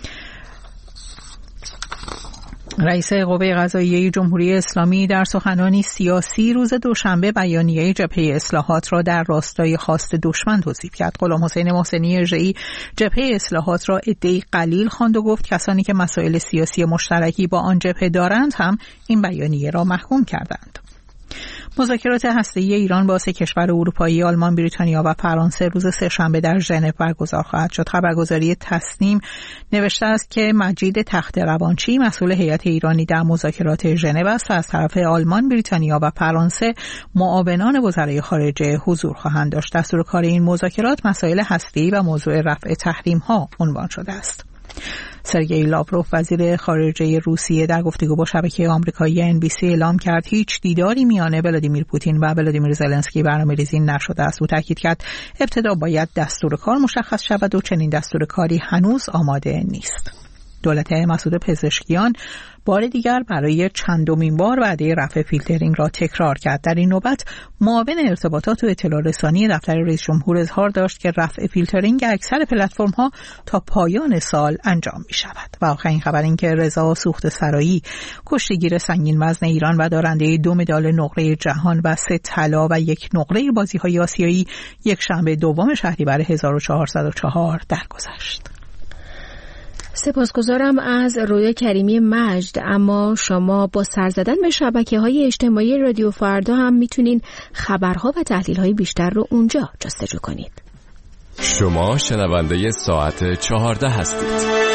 رئیس قوه قضاییه جمهوری اسلامی در سخنرانی سیاسی روز دوشنبه بیانیه جبهه اصلاحات را در راستای خواست دشمن توصیف کرد. غلام حسین محسنی اژه‌ای جبهه اصلاحات را عده‌ای قلیل خواند و گفت کسانی که مسائل سیاسی مشترکی با آن جبهه دارند هم این بیانیه را محکوم کردند. مذاکرات هسته‌ای ایران با 3 کشور اروپایی، آلمان، بریتانیا و فرانسه روز سه‌شنبه در ژنو برگزار خواهد شد. خبرگزاری تسنیم نوشته است که مجید تخت‌روانچی مسئول هیئت ایرانی در مذاکرات ژنو است و از طرف آلمان، بریتانیا و فرانسه معاونان وزرای خارجه حضور خواهند داشت. دستور کار این مذاکرات مسائل هسته‌ای و موضوع رفع تحریم‌ها عنوان شده است. سرگئی لاوروف وزیر خارجه روسیه در گفتگو با شبکه آمریکایی NBC اعلام کرد هیچ دیداری میان ولادیمیر پوتین و ولادیمیر زلنسکی برنامه‌ریزی نشده است. او تاکید کرد ابتدا باید دستور کار مشخص شود و چنین دستور کاری هنوز آماده نیست. دولت مسعود پزشکیان بار دیگر برای چندمین بار وعده رفع فیلترینگ را تکرار کرد. در این نوبت معاون ارتباطات و اطلاع رسانی دفتر رئیس جمهور اظهار داشت که رفع فیلترینگ اکثر پلتفرم‌ها تا پایان سال انجام می شود. و آخرین خبر این که رضا سوخت سرایی کشتیگیر سنگین وزن ایران و دارنده 2 مدال نقره جهان و 3 طلا و 1 نقره بازی‌های آسیایی یک شنبه 2 شهریور 1404 درگذشت. سپاسگزارم از رویا کریمی مجد. اما شما با سر زدن به شبکه‌های اجتماعی رادیو فردا هم میتونین خبرها و تحلیل‌های بیشتر رو اونجا جستجو کنید. شما شنونده ساعت 14 هستید.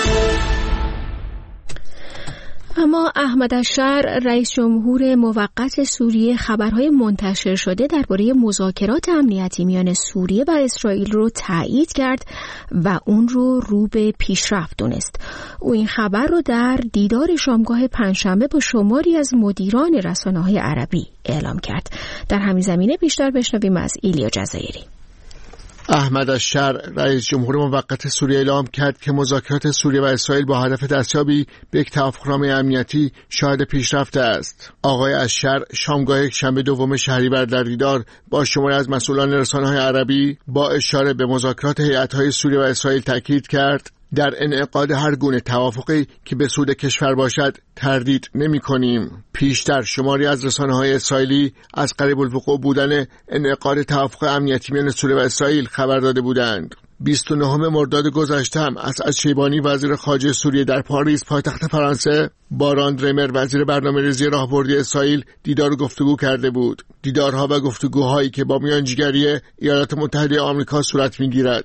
اما احمد الشر رئیس جمهور موقت سوریه خبرهای منتشر شده درباره مذاکرات امنیتی میان سوریه و اسرائیل رو تایید کرد و اون رو به پیشرفت دونست. او این خبر رو در دیدار شامگاه پنجشنبه با شماری از مدیران رسانه‌های عربی اعلام کرد. در همین زمینه بیشتر بشنویم از ایلیا جزایری. احمد الشر رئیس جمهور موقت سوریه اعلام کرد که مذاکرات سوریه و اسرائیل با هدف دستیابی به یک توافقنامه امنیتی شاهد پیشرفت است. آقای الشر شامگاه یکشنبه 2 شهریور در دیدار با شماری از مسئولان رسانه‌های عربی با اشاره به مذاکرات هیئت‌های سوریه و اسرائیل تاکید کرد در انعقاد هر گونه توافقی که به سود کشور باشد تردید نمی‌کنیم. پیشتر شماری از رسانه‌های اسرائیلی از قریب الوقوع بودن انعقاد توافق امنیتی میان سوریه و اسرائیل خبر داده بودند. 29 مرداد گذشته هم اسعد شیبانی وزیر خارجه سوریه در پاریس پایتخت فرانسه با راند رمر وزیر برنامه‌ریزی راهبردی اسرائیل دیدار و گفتگو کرده بود. دیدارها و گفتگوهایی که با میانجیگری ایالات متحده آمریکا صورت می‌گیرد.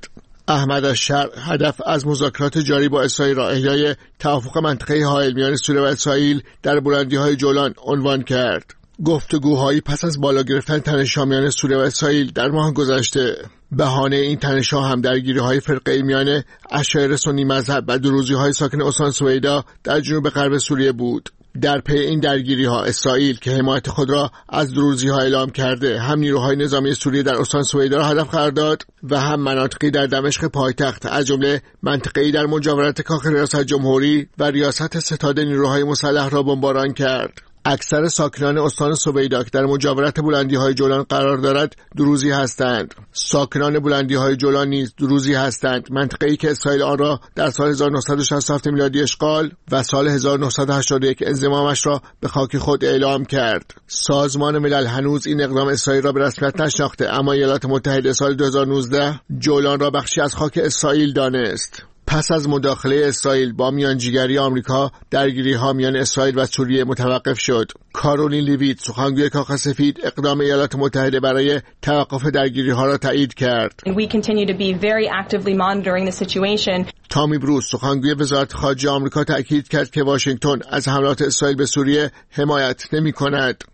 احمد الشر هدف از مذاکرات جاری با اسرائیل را احیای توافق منطقه حائل میان سوریه و اسرائیل در بلندی‌های جولان عنوان کرد. گفتگوهایی پس از بالا گرفتن تنش‌ها میان سوریه و اسرائیل در ماه گذشته بهانه این تنش‌ها هم درگیری‌های فرقه‌ای میان اشاعره سنی مذهب و دروزی‌های ساکن استان سویدا در جنوب غرب سوریه بود. در پی این درگیری‌ها اسرائیل که حمایت خود را از دروزی‌ها اعلام کرده هم نیروهای نظامی سوریه در استان سویدا را هدف قرار داد و هم مناطقی در دمشق پایتخت از جمله منطقه‌ای در مجاورت کاخ ریاست جمهوری و ریاست ستاد نیروهای مسلح را بمباران کرد. اکثر ساکنان استان سویدا که در مجاورت بلندی‌های جولان قرار دارد دروزی هستند. ساکنان بلندی‌های جولان نیز دروزی هستند، منطقه‌ای که اسرائیل آن را در سال 1967 میلادی اشغال و سال 1981 انضمامش را به خاک خود اعلام کرد. سازمان ملل هنوز این اقدام اسرائیل را به رسمیت نشناخته، اما ایالات متحده سال 2019 جولان را بخشی از خاک اسرائیل دانست. پس از مداخله اسرائیل با میانجیگری آمریکا درگیری‌ها میان اسرائیل و سوریه متوقف شد. کارولین لیویت سخنگوی کاخ سفید اقدام ایالات متحده برای توقف درگیری‌ها را تایید کرد. تامی بروس سخنگوی وزارت خارجه آمریکا تاکید کرد که واشنگتن از حملات اسرائیل به سوریه حمایت نمی‌کند.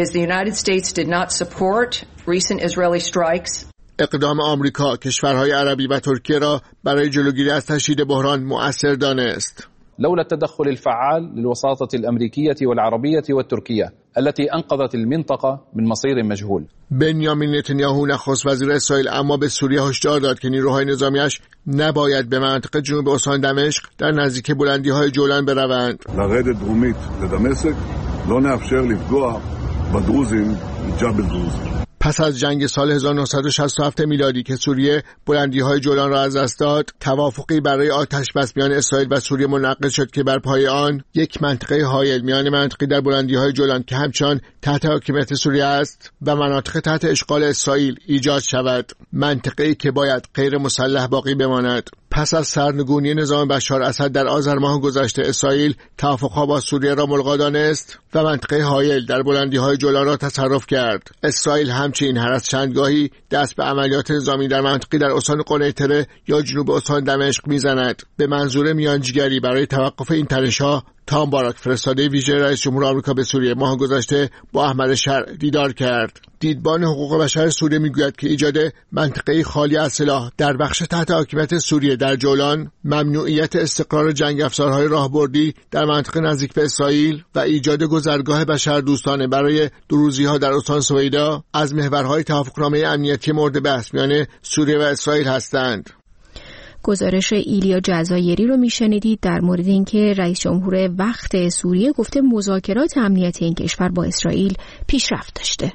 اقدام آمریکا کشورهای عربی و ترکیه را برای جلوگیری از تشدید بحران مؤثر دانست. لولا التدخل الفعال للوساطة الأمريكية والعربية والتركية التي أنقذت المنطقة من مصير مجهول. بنیامین نتانیاهو نخست وزیر اسرائیل اما به سوریه هشدار داد که نیروهای نظامیش نباید به منطقه جنوب استان دمشق در نزدیکی بلندی‌های جولان بروند. לרדת דרומית לדמשק לא נאפשר לפגוע בדרוזים ג'בל דרוזים. پس از جنگ سال 1967 میلادی که سوریه بلندی‌های جولان را از دست داد، توافقی برای آتش بس میان اسرائیل و سوریه منعقد شد که بر پایه آن یک منطقه حائل میان منطقی در بلندی‌های جولان که همچنان تحت حاکمیت سوریه است و مناطق تحت اشغال اسرائیل ایجاد شود، منطقه‌ای که باید غیر مسلح باقی بماند. پس از سرنگونی نظام بشار اسد در آذر ماه گذشته اسرائیل توافق‌ها با سوریه را ملغا دانست و منطقه حائل در بلندی‌های جولان را تصرف کرد. اسرائیل همچنین هر از چندگاهی دست به عملیات نظامی در منطقی در استان قنیطره یا جنوب استان دمشق می‌زند. به منظور میانجیگری برای توقف این تنش‌ها تام باراک فرستاده ویژه رئیس جمهور آمریکا به سوریه ماه گذشته با احمد شر دیدار کرد. دیدبان حقوق بشر سوریه میگوید که ایجاد منطقه خالی از سلاح در بخش تحت حاکمیت سوریه در جولان، ممنوعیت استقرار جنگ افزارهای راهبردی در منطقه نزدیک به اسرائیل و ایجاد گذرگاه بشردوستانه برای دروزی‌ها در استان سویدا از محورهای توافقنامه امنیتی مورد بحث میان سوریه و اسرائیل هستند. گزارش ایلیا جزایری رو میشنیدید در مورد اینکه رئیس جمهور وقت سوریه گفته مذاکرات امنیتی این کشور با اسرائیل پیشرفت داشته.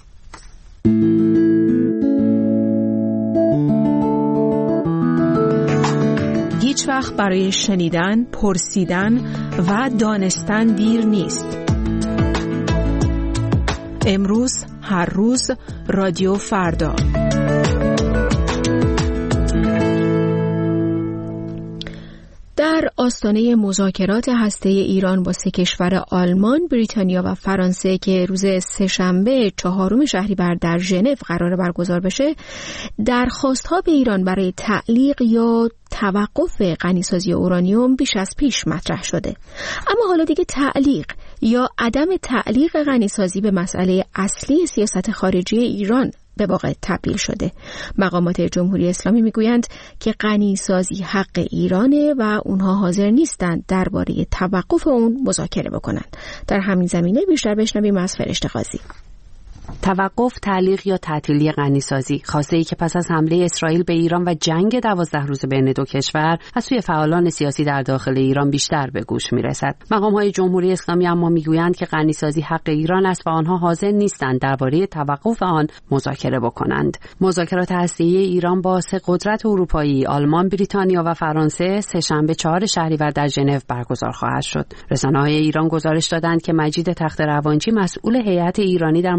هیچ وقت برای شنیدن، پرسیدن و دانستن دیر نیست. امروز، هر روز، رادیو فردا. در آستانه مذاکرات هسته‌ای ایران با سه کشور آلمان، بریتانیا و فرانسه که روز سه‌شنبه 4 شهریور در ژنو قرار برگزار بشه، درخواست‌ها به ایران برای تعلیق یا توقف غنیسازی اورانیوم بیش از پیش مطرح شده. اما حالا دیگه تعلیق یا عدم تعلیق غنیسازی به مسئله اصلی سیاست خارجی ایران به واقع تبدیل شده. مقامات جمهوری اسلامی میگویند که غنیسازی حق ایرانه و اونها حاضر نیستند درباره توقف اون مذاکره بکنند. در همین زمینه بیشتر بشنویم از فرشته قاضی. توقف، تعلیق یا تعطیلی غنیسازی، خواسته‌ای که پس از حمله اسرائیل به ایران و جنگ 12 روزه بین دو کشور از سوی فعالان سیاسی در داخل ایران بیشتر به گوش میرسد. مقام‌های جمهوری اسلامی اما میگویند که غنیسازی حق ایران است و آنها حاضر نیستند درباره توقف آن مذاکره بکنند. مذاکرات هسته‌ای ایران با سه قدرت اروپایی، آلمان، بریتانیا و فرانسه سه‌شنبه 4 شهریور در ژنو برگزار خواهد شد. رسانه‌های ایران گزارش دادند که مجید تخت روانچی مسئول هیئت ایرانی در مذاکرات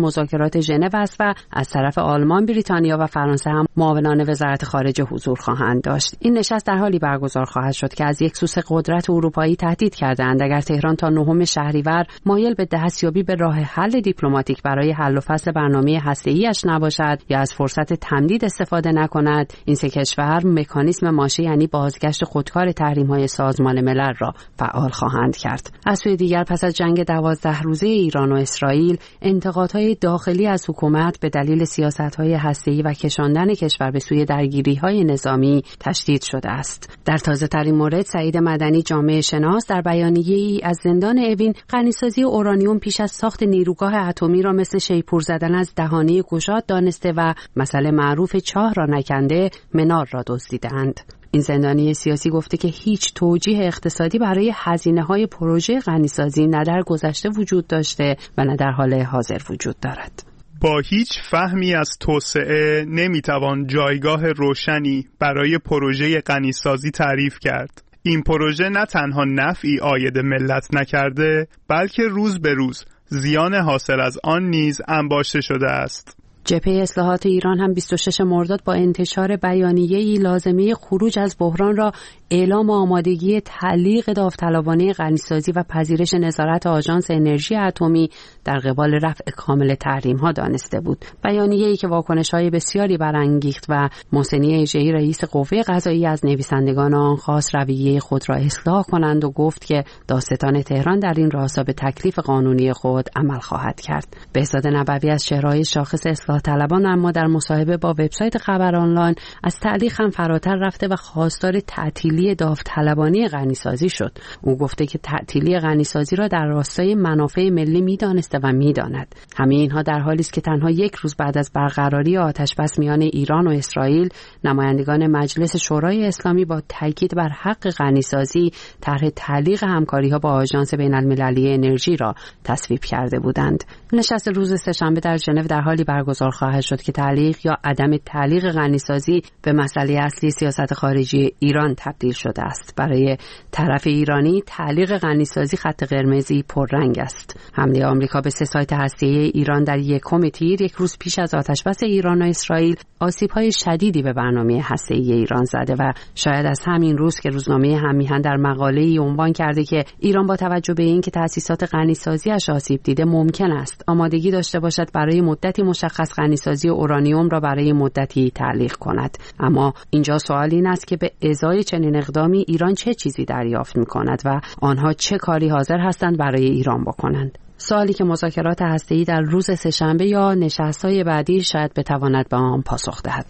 مذاکرات ژنو است و از طرف آلمان، بریتانیا و فرانسه هم معاونان وزارت خارجه حضور خواهند داشت. این نشست در حالی برگزار خواهد شد که از یک سو قدرت اروپایی تهدید کردند اگر تهران تا 9 شهریور مایل به دستیابی به راه حل دیپلماتیک برای حل و فصل برنامه هسته‌ای‌اش نباشد یا از فرصت تمدید استفاده نکند، این سه کشور مکانیزم ماشه یعنی بازگشت خودکار تحریم‌های سازمان ملل را فعال خواهند کرد. از سوی دیگر پس از جنگ 12 روزه ایران و اسرائیل، انتقادهای داخلی از حکومت به دلیل سیاست‌های هسته‌ای و کشاندن کشور به سوی درگیری‌های نظامی تشدید شده است. در تازه‌ترین مورد سعید مدنی جامعه شناس در بیانیه‌ای از زندان اوین غنیسازی اورانیوم پیش از ساخت نیروگاه اتمی را مثل شیپور زدن از دهانه گشاد دانسته و مسئله معروف چاه را نکنده منار را دزدیدند. این زندانی سیاسی گفته که هیچ توجیه اقتصادی برای هزینه‌های پروژه غنیسازی نه در گذشته وجود داشته و نه در حال حاضر وجود دارد. با هیچ فهمی از توسعه نمیتوان جایگاه روشنی برای پروژه غنیسازی تعریف کرد. این پروژه نه تنها نفعی عاید ملت نکرده، بلکه روز به روز زیان حاصل از آن نیز انباشته شده است. جبهه اصلاحات ایران هم 26 مرداد با انتشار بیانیه‌ای لازمه خروج از بحران را اعلام آمادگی تعلیق داوطلبانه غنیسازی و پذیرش نظارت آژانس انرژی اتمی در قبال رفع کامل تحریم‌ها دانسته بود. بیانیه‌ای که واکنش‌های بسیاری برانگیخت و محسنی اژه‌ای رئیس قوه قضاییه از نویسندگان آن خواست رویه خود را اصلاح کنند و گفت که داستان تهران در این راستا به تکلیف قانونی خود عمل خواهد کرد. بهزاد نبوی از چهره‌های شاخص اصلاح طلبان اما در مصاحبه با وبسایت خبر آنلاین از تعلیق هم فراتر رفته و خواستار تعطیلی داوطلبانه غنیسازی شد. او گفته که تعطیلی غنیسازی را در راستای منافع ملی می‌دانسته و می‌داند. همه اینها در حالی است که تنها یک روز بعد از برقراری آتش‌بس میان ایران و اسرائیل، نمایندگان مجلس شورای اسلامی با تاکید بر حق غنیسازی طرح تعلیق همکاری‌ها با آژانس بین‌المللی انرژی را تصویب کرده بودند. نشست روز سه‌شنبه در ژنو در حالی برگزار خواهد شد که تعلیق یا عدم تعلیق غنیسازی به مسئله اصلی سیاست خارجی ایران تبدیل شده است. برای طرف ایرانی تعلیق غنیسازی خط قرمزی پررنگ است. حمله آمریکا به 3 سایت هسته‌ای ایران در 1 تیر، یک روز پیش از آتش‌بس ایران و اسرائیل، آسیب‌های شدیدی به برنامه هسته‌ای ایران زده و شاید از همین روز که روزنامه هم‌میهن در مقاله‌ای عنوان کرده که ایران با توجه به اینکه تأسیسات غنیسازی‌اش آسیب دیده ممکن است آمادگی داشته باشد برای مدتی مشخص غنیسازی اورانیوم را برای مدتی تعلیق کند. اما اینجا سوال این است که به ازای چنین اقدامی ایران چه چیزی دریافت می‌کند و آنها چه کاری حاضر هستند برای ایران بکنند؟ سوالی که مذاکرات هسته‌ای در روز سه‌شنبه یا نشست‌های بعدی شاید بتواند به آن پاسخ دهد.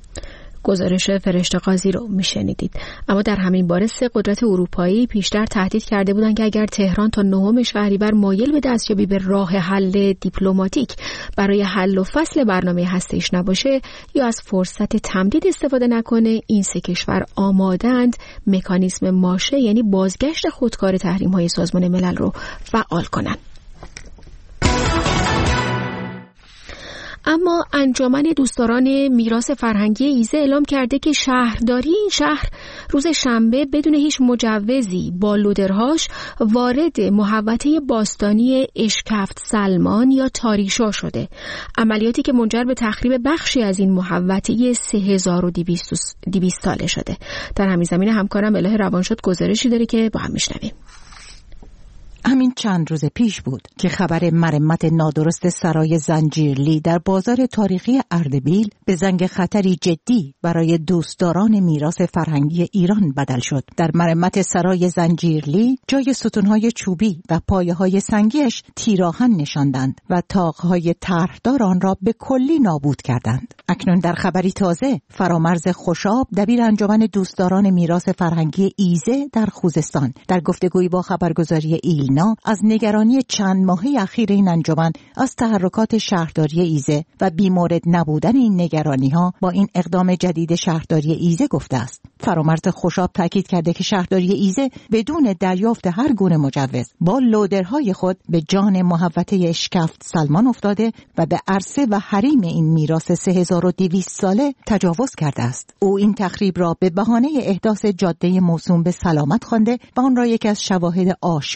گزارش فرشته قاضی رو میشنیدید. اما در همین باره 3 قدرت اروپایی پیشتر تهدید کرده بودند که اگر تهران تا 9 شهریور مایل به دستیابی به راه حل دیپلماتیک برای حل و فصل برنامه هسته‌ایش نباشه یا از فرصت تمدید استفاده نکنه، این 3 کشور آماده‌اند مکانیزم ماشه یعنی بازگشت خودکار تحریم‌های سازمان ملل رو فعال کنند. اما انجمن دوستداران میراث فرهنگی ایزه اعلام کرده که شهرداری این شهر روز شنبه بدون هیچ مجوزی با لودرهاش وارد محوطه باستانی اشکفت سلمان یا تاریشا شده. عملیاتی که منجر به تخریب بخشی از این محوطه 3200 ساله شده. در همین زمینه همکارم الهه روانشاد گزارشی داره که با هم میشنویم. همین چند روز پیش بود که خبر مرمت نادرست سرای زنجیرلی در بازار تاریخی اردبیل به زنگ خطری جدی برای دوستداران میراث فرهنگی ایران بدل شد. در مرمت سرای زنجیرلی جای ستونهای چوبی و پایه‌های سنگیش تیراهن نشاندند و طاقهای طرحدار آن را به کلی نابود کردند. اکنون در خبری تازه فرامرز خوشاب دبیر انجمن دوستداران میراث فرهنگی ایزه در خوزستان در گفتگویی با خبرگزاری ایلنا از نگرانی چند ماهه اخیر این انجمن از تحرکات شهرداری ایزه و بیمورد نبودن این نگرانی‌ها با این اقدام جدید شهرداری ایزه گفته است. فرامرز خوشاب تاکید کرده که شهرداری ایزه بدون دریافت هر گونه مجوز با لودرهای خود به جان محوطه اشکفت سلمان افتاده و به عرصه و حریم این میراث 3200 ساله تجاوز کرده است. او این تخریب را به بهانه احداث جاده موسوم به سلامت خوانده و آن را یکی از شواهد آشکار برای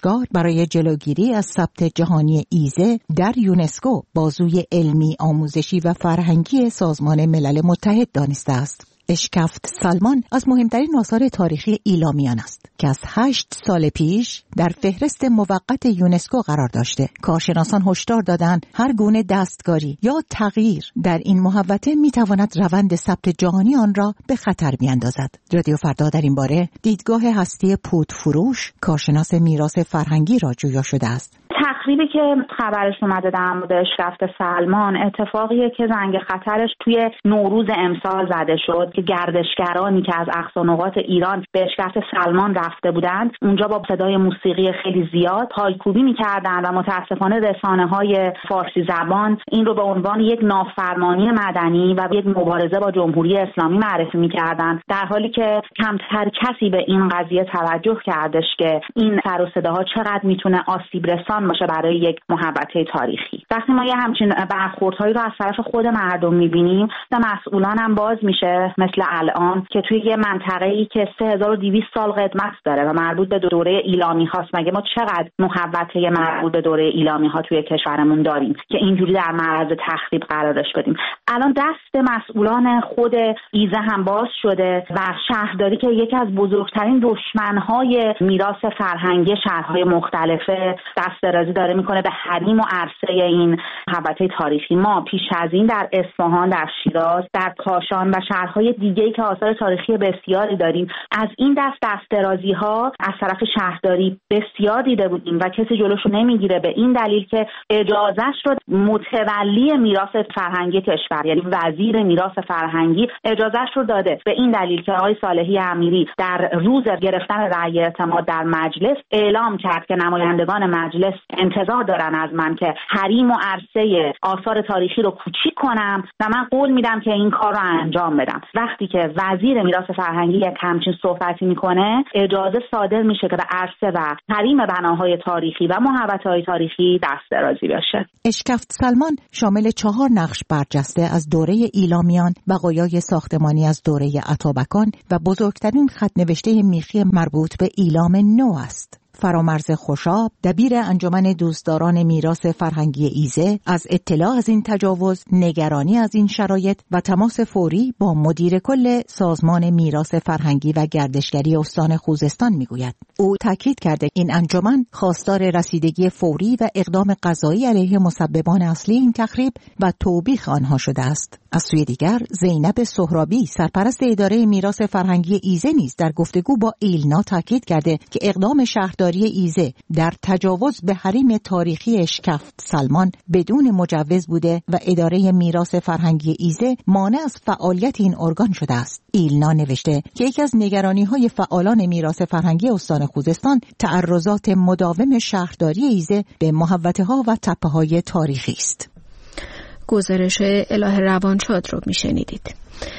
برای جلوگیری از ثبت جهانی ایزه در یونسکو بازوی علمی، آموزشی و فرهنگی سازمان ملل متحد دانسته است. اشکفت سالمان از مهمترین آثار تاریخی ایلامیان است که از 8 سال پیش در فهرست موقت یونسکو قرار داشته. کارشناسان هشدار دادند هر گونه دستکاری یا تغییر در این محوطه میتواند روند ثبت جهانی آن را به خطر بیاندازد. رادیو فردا در این باره دیدگاه هستی پودفروش، کارشناس میراث فرهنگی را جویا شده است. تخریبی که خبرش اومده در مورد اشکفت سلمان اتفاقیه که زنگ خطرش توی نوروز امسال زده شد که گردشگرانی که از اقصا نقاط ایران به اشکفت سلمان رفته بودند اونجا با صدای موسیقی خیلی زیاد پایکوبی می‌کردند و متاسفانه رسانه‌های فارسی زبان این رو به عنوان یک نافرمانی مدنی و یک مبارزه با جمهوری اسلامی معرفی می‌کردند، در حالی که کمتر کسی به این قضیه توجه کردش که این سر و صداها چقدر میتونه آسیب رسان باشه برای یک محوطه تاریخی. وقتی ما یه همچین برخوردهایی رو از طرف خود مردم می‌بینیم و مسئولان هم باز میشه مثل الان که توی یه منطقه‌ای که 3200 سال قدمت داره و مربوط به دوره ایلامی هاست، مگه ما چقدر محوطه مربوط به دوره ایلامی ها توی کشورمون داریم که اینجوری در معرض تخریب قرارش بدیم؟ الان دست مسئولان خود ایزه هم باز شده و شهرداری که یکی از بزرگترین دشمن‌های میراث فرهنگی شهرهای مختلفه دسترسی داره میکنه به حریم و عرصه این محوطه تاریخی. ما پیش از این در اصفهان، در شیراز، در کاشان و شهرهای دیگه‌ای که آثار تاریخی بسیاری داریم از این دسترازی ها از طرف شهرداری بسیار دیده بودیم و کسی جلوش رو نمیگیره، به این دلیل که اجازهش رو متولی میراث فرهنگی کشور یعنی وزیر میراث فرهنگی اجازهش رو داده، به این دلیل که آقای صالحی امیری در روز گرفتن رأی اعتماد در مجلس اعلام کرد که نمایندگان مجلس انتظار دارن از من که حریم و عرصه آثار تاریخی رو کوچیک کنم و من قول میدم که این کار رو انجام بدم. وقتی که وزیر میراث فرهنگی یک همچین صحبتی میکنه اجازه صادر میشه که به عرصه و حریم بناهای تاریخی و محوطه‌های تاریخی دست درازی بشه. اشکفت سلمان شامل 4 نقش برجسته از دوره ایلامیان، بقایای ساختمانی از دوره اتابکان و بزرگترین خط نوشته میخی مربوط به ایلام نو است. فرامرز خوشاب، دبیر انجمن دوستداران میراث فرهنگی ایزه، از اطلاع از این تجاوز، نگرانی از این شرایط و تماس فوری با مدیر کل سازمان میراث فرهنگی و گردشگری استان خوزستان میگوید. او تاکید کرده این انجمن خواستار رسیدگی فوری و اقدام قضایی علیه مسببان اصلی این تخریب و توبیخ آنها شده است. از سوی دیگر زینب سهرابی، سرپرست اداره میراث فرهنگی ایزه نیز در گفتگو با ایلنا تاکید کرده که اقدام شهرداری ایزه در تجاوز به حریم تاریخی اشکفت سلمان بدون مجوز بوده و اداره میراث فرهنگی ایزه مانع از فعالیت این ارگان شده است. ایلنا نوشته که یکی از نگرانی‌های فعالان میراث فرهنگی استان خوزستان تعرضات مداوم شهرداری ایزه به محوطه‌ها و تپه‌های تاریخی است. گزارش اله روانشاد رو میشنیدید.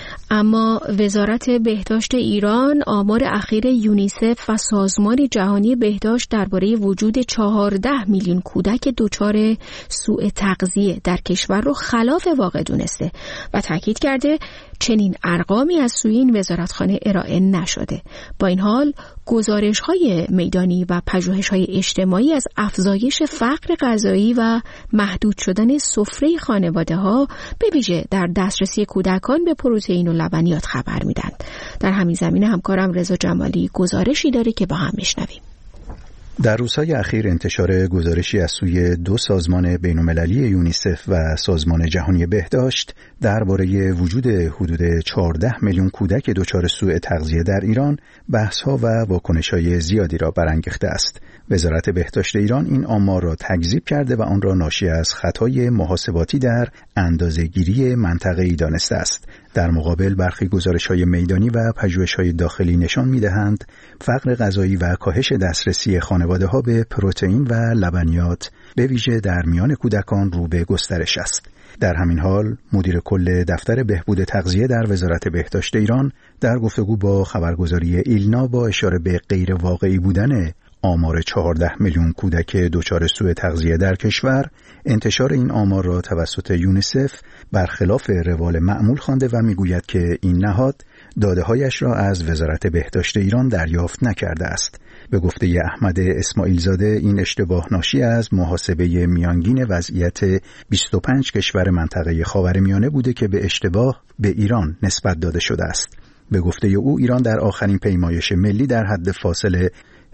اما وزارت بهداشت ایران آمار اخیر یونیسف و سازمان جهانی بهداشت درباره وجود 14 میلیون کودک دچار سوء تغذیه در کشور رو خلاف واقع دونسته و تاکید کرده چنین ارقامی از سوی این وزارتخانه ارائه نشده. با این حال گزارش‌های میدانی و پژوهش‌های اجتماعی از افزایش فقر غذایی و محدود شدن سفره خانواده‌ها به ویژه در دسترسی کودکان به پروتئین و لبنیات خبر میدند. در همین زمینه همکارم رضا جمالی گزارشی داره که با هم میشنویم. در روزهای اخیر انتشار گزارشی از سوی 2 سازمان بین‌المللی یونیسف و سازمان جهانی بهداشت درباره وجود حدود 14 میلیون کودک دچار سوء تغذیه در ایران بحث‌ها و واکنش‌های زیادی را برانگیخته است. وزارت بهداشت ایران این آمار را تکذیب کرده و آن را ناشی از خطای محاسباتی در اندازه‌گیری منطقه‌ای دانسته است. در مقابل برخی گزارش‌های میدانی و پژوهش‌های داخلی نشان می‌دهند فقر غذایی و کاهش دسترسی خانواده‌ها به پروتئین و لبنیات به ویژه در میان کودکان رو به گسترش است. در همین حال مدیر کل دفتر بهبود تغذیه در وزارت بهداشت ایران در گفتگو با خبرگزاری ایلنا با اشاره به غیر واقعی بودن آمار 14 میلیون کودک دچار سوء تغذیه در کشور انتشار این آمار را توسط یونیسف برخلاف روال معمول خوانده و میگوید که این نهاد داده‌هایش را از وزارت بهداشت ایران دریافت نکرده است. به گفته احمد اسماعیل زاده این اشتباه ناشی از محاسبه میانگین وضعیت 25 کشور منطقه خاورمیانه بوده که به اشتباه به ایران نسبت داده شده است. به گفته او ایران در آخرین پیمایش ملی در حد فاصله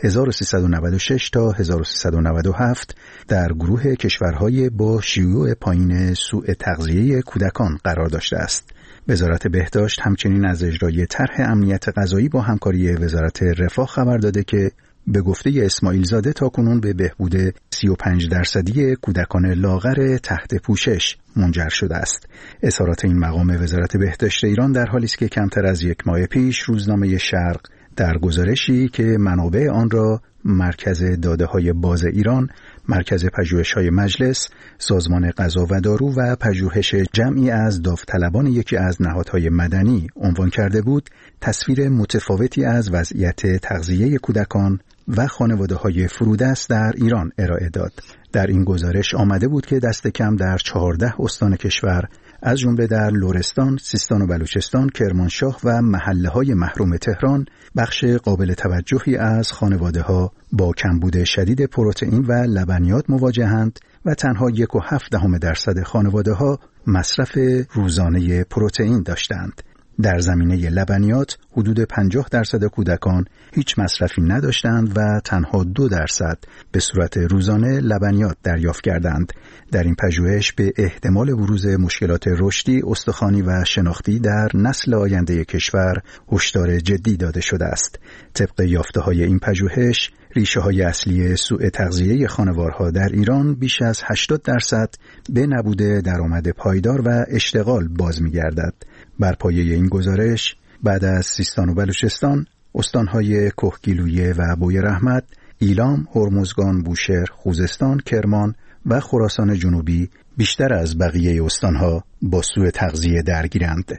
1396 تا 1397 در گروه کشورهای با شیوع پایین سوء تغذیه کودکان قرار داشته است. وزارت بهداشت همچنین از اجرای طرح امنیت غذایی با همکاری وزارت رفاه خبر داده که به گفته اسماعیل زاده تاکنون به بهبود 35% کودکان لاغر تحت پوشش منجر شده است. اظهارات این مقام وزارت بهداشت ایران در حالی است که کمتر از یک ماه پیش روزنامه شرق در گزارشی که منابع آن را مرکز داده‌های باز ایران، مرکز پژوهش‌های مجلس، سازمان غذا و دارو و پژوهش جمعی از داوطلبان یکی از نهادهای مدنی عنوان کرده بود، تصویر متفاوتی از وضعیت تغذیه کودکان و خانواده‌های فرودست در ایران ارائه داد. در این گزارش آمده بود که دست کم در 14 استان کشور از جمله در لرستان، سیستان و بلوچستان، کرمانشاه و محله‌های محروم تهران بخش قابل توجهی از خانواده‌ها با کمبود شدید پروتئین و لبنیات مواجهند و تنها 1.7% خانواده‌ها مصرف روزانه پروتئین داشتند. در زمینه لبنیات حدود 50% کودکان هیچ مصرفی نداشتند و تنها 2% به صورت روزانه لبنیات دریافت کردند. در این پژوهش به احتمال بروز مشکلات رشدی، استخوانی و شناختی در نسل آینده کشور هشدار جدی داده شده است. طبق یافته‌های این پژوهش، ریشه‌های اصلی سوء تغذیه خانوارها در ایران بیش از 80% به نبود درآمد پایدار و اشتغال باز می‌گردد. بر پایه این گزارش، بعد از سیستان و بلوچستان، استانهای کهگیلویه و بویراحمد، ایلام، هرمزگان، بوشهر، خوزستان، کرمان و خراسان جنوبی بیشتر از بقیه استانها با سوء تغذیه درگیرند.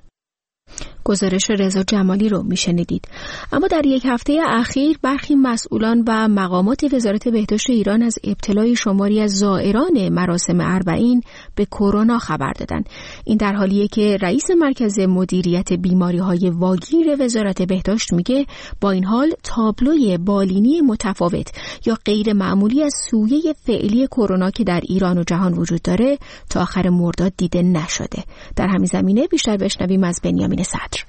گزارش رضا جمالی رو میشنیدید. اما در یک هفته اخیر برخی مسئولان و مقامات وزارت بهداشت ایران از ابتلای شماری از زائران مراسم اربعین به کرونا خبر دادند. این در حالیه که رئیس مرکز مدیریت بیماری‌های واگیر وزارت بهداشت میگه با این حال تابلوی بالینی متفاوت یا غیر معمولی از سویه فعلی کرونا که در ایران و جهان وجود داره تا آخر مرداد دیده نشده. در همین زمینه بیشتر بشنویم از بنیامین صدر.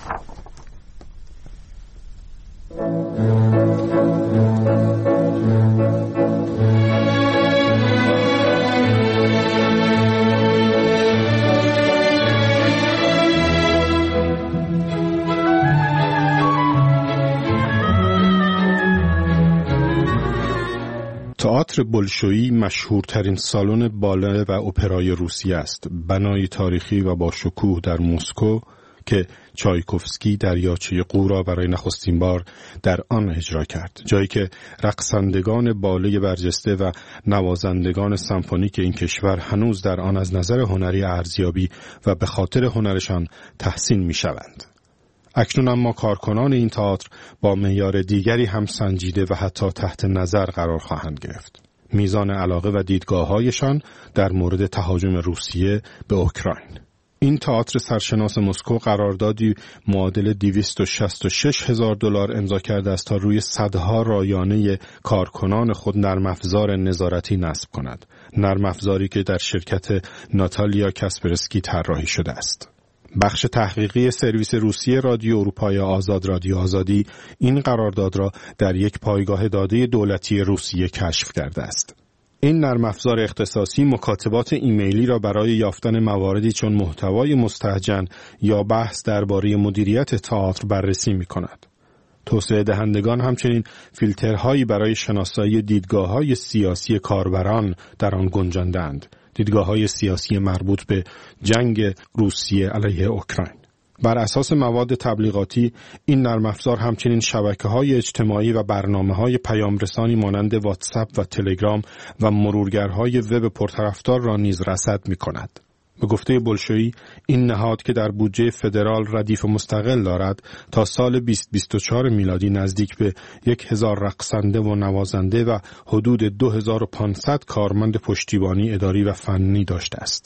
تئاتر بولشویی مشهورترین سالن باله و اپرای روسیه است. بنای تاریخی و با شکوه در مسکو که چایکوفسکی دریاچه قو را برای نخستین بار در آن اجرا کرد. جایی که رقصندگان باله برجسته و نوازندگان سمفونیک این کشور هنوز در آن از نظر هنری ارزیابی و به خاطر هنرشان تحسین می شوند. اکنون اما کارکنان این تئاتر با معیار دیگری هم سنجیده و حتی تحت نظر قرار خواهند گرفت. میزان علاقه و دیدگاه‌هایشان در مورد تهاجم روسیه به اوکراین. این تئاتر سرشناس مسکو قراردادی معادل $266,000 امضا کرده است تا روی صدها رایانه کارکنان خود نرم افزار نظارتی نصب کند. نرم افزاری که در شرکت ناتالیا کاسپرسکی طراحی شده است. بخش تحقیقی سرویس روسیه رادیو اروپای آزاد رادیو آزادی این قرارداد را در یک پایگاه داده دولتی روسیه کشف کرده است. این نرم افزار اختصاصی مکاتبات ایمیلی را برای یافتن مواردی چون محتوای مستهجن یا بحث درباره مدیریت تئاتر بررسی می‌کند. توسعه دهندگان همچنین فیلترهایی برای شناسایی دیدگاه‌های سیاسی کاربران در آن گنجانده‌اند. دیدگاه‌های سیاسی مربوط به جنگ روسیه علیه اوکراین. بر اساس مواد تبلیغاتی این نرم افزار همچنین شبکه‌های اجتماعی و برنامه‌های پیامرسانی مانند واتساپ و تلگرام و مرورگرهای وب پرطرفدار را نیز رصد می‌کند. به گفته بولشویی این نهاد که در بودجه فدرال ردیف مستقل دارد تا سال 2024 میلادی نزدیک به 1000 رقصنده و نوازنده و حدود 2500 کارمند پشتیبانی اداری و فنی داشته است.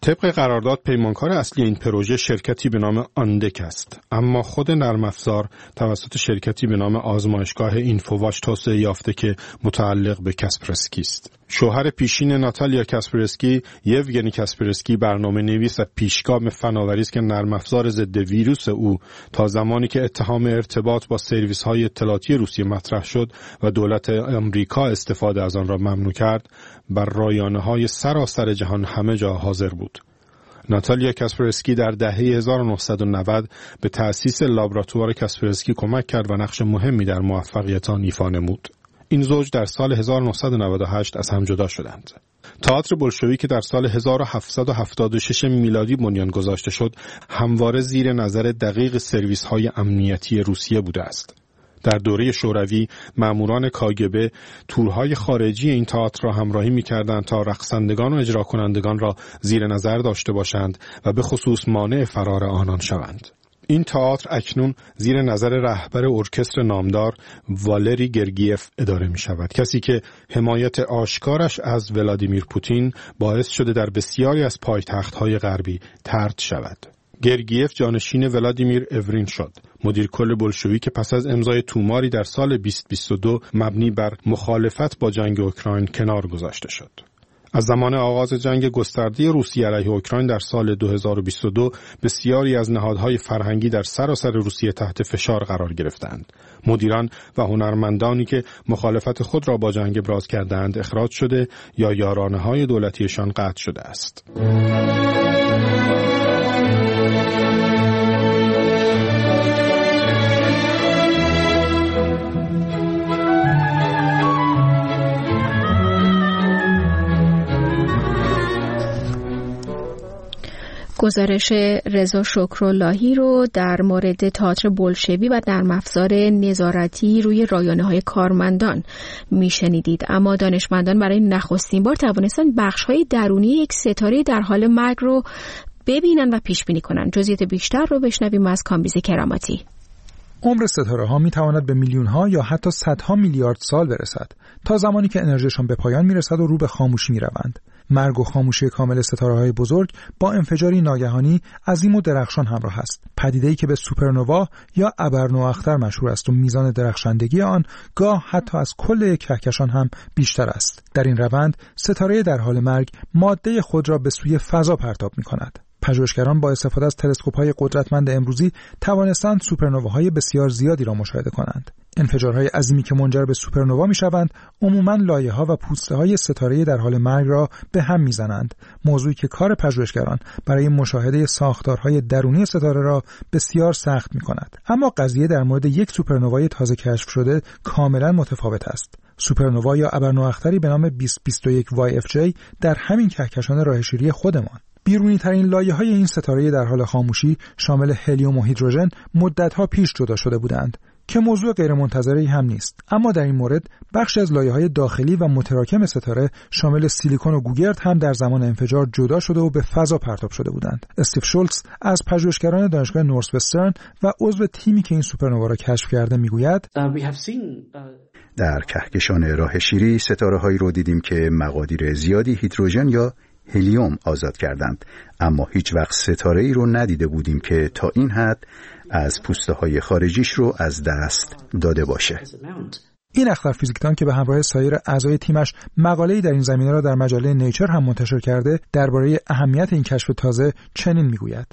طبق قرارداد پیمانکار اصلی این پروژه شرکتی به نام آندک است، اما خود نرم افزار توسط شرکتی به نام آزمایشگاه اینفوواچ توسعه یافته که متعلق به کاسپرسکی است. شوهر پیشین ناتالیا کاسپرسکی، یوگنی کاسپرسکی، برنامه‌نویس و پیشگام فناوری است که نرم افزار ضد ویروس او تا زمانی که اتهام ارتباط با سرویس‌های اطلاعاتی روسیه مطرح شد و دولت آمریکا استفاده از آن را ممنوع کرد، بر رایانه‌های سراسر جهان همه جا حاضر بود. ناتالیا کاسپرسکی در دهه 1990 به تأسیس لابراتوار کاسپرسکی کمک کرد و نقش مهمی در موفقیت آن ایفا نمود. این زوج در سال 1998 از هم جدا شدند. تئاتر بولشویی که در سال 1776 میلادی بنیان گذاشته شد، همواره زیر نظر دقیق سرویس‌های امنیتی روسیه بوده است. در دوره شوروی ماموران کاگبه تورهای خارجی این تئاتر را همراهی می‌کردند تا رقصندگان و اجرا کنندگان را زیر نظر داشته باشند و به خصوص مانع فرار آنان شوند. این تئاتر اکنون زیر نظر رهبر ارکستر نامدار والری گرگیف اداره می شود، کسی که حمایت آشکارش از ولادیمیر پوتین باعث شده در بسیاری از پایتخت‌های غربی طرد شود. گرگیف جانشین ولادیمیر اورین شد، مدیر کل بولشویی که پس از امضای توماری در سال 2022 مبنی بر مخالفت با جنگ اوکراین کنار گذاشته شد. از زمان آغاز جنگ گسترده روسیه علیه اوکراین در سال 2022 بسیاری از نهادهای فرهنگی در سراسر روسیه تحت فشار قرار گرفتند. مدیران و هنرمندانی که مخالفت خود را با جنگ ابراز کردند اخراج شده یا یارانه‌های دولتیشان قطع شده است. گزارش رضا شکراللهی رو در مورد تئاتر بولشوی و نرم افزار نظارتی روی رایانه‌های کارمندان میشنیدید. اما دانشمندان برای نخستین بار توانستن بخش‌های درونی یک ستاره در حال مرگ رو ببینن و پیش بینی کنن. جزئیات بیشتر رو بشنویم از کامبیز کراماتی. عمر ستاره‌ها می‌تواند به میلیون‌ها یا حتی صدها میلیارد سال برسد، تا زمانی که انرژیشان به پایان میرسد و رو به خاموشی میروند. مرگ و خاموشی کامل ستاره‌های بزرگ با انفجاری ناگهانی عظیم و درخشان همراه است. پدیده‌ای که به سوپرنوا یا ابرنواختر مشهور است و میزان درخشندگی آن گاه حتی از کل یک کهکشان هم بیشتر است. در این روند ستاره در حال مرگ ماده خود را به سوی فضا پرتاب می‌کند. پژوهشگران با استفاده از تلسکوپ‌های قدرتمند امروزی توانستند سوپرنواهای بسیار زیادی را مشاهده کنند. انفجارهای عظیمی که منجر به سوپرنوا می‌شوند، عموماً لایه‌ها و پوسته‌های ستاره در حال مرگ را به هم می‌زنند، موضوعی که کار پژوهشگران برای مشاهده ساختارهای درونی ستاره را بسیار سخت می‌کند. اما قضیه در مورد یک سوپرنوای تازه کشف شده کاملاً متفاوت است. سوپرنوا یا ابرنواختری به نام 2021 YFJ در همین کهکشان راهشیری خودمان. بیرونی ترین لایه‌های این ستاره در حال خاموشی شامل هلیوم و هیدروژن مدت‌ها پیش جدا شده بودند که موضوع غیرمنتظری هم نیست. اما در این مورد بخش از لایه‌های داخلی و متراکم ستاره شامل سیلیکون و گوگرد هم در زمان انفجار جدا شده و به فضا پرتاب شده بودند. استیو شولتز از پژوهشگران دانشگاه نورثوسترن و عضو تیمی که این سوپرنوا را کشف کرده میگوید: در کهکشان راه شیری ستاره‌هایی رو دیدیم که مقادیر زیادی هیدروژن یا هلیوم آزاد کردند، اما هیچ وقت ستاره‌ای رو ندیده بودیم که تا این حد از پوسته‌های خارجیش رو از دست داده باشه. این اخترفیزیکدان که به همراه سایر اعضای تیمش مقاله‌ای در این زمینه را در مجله نیچر هم منتشر کرده، درباره اهمیت این کشف تازه چنین میگوید: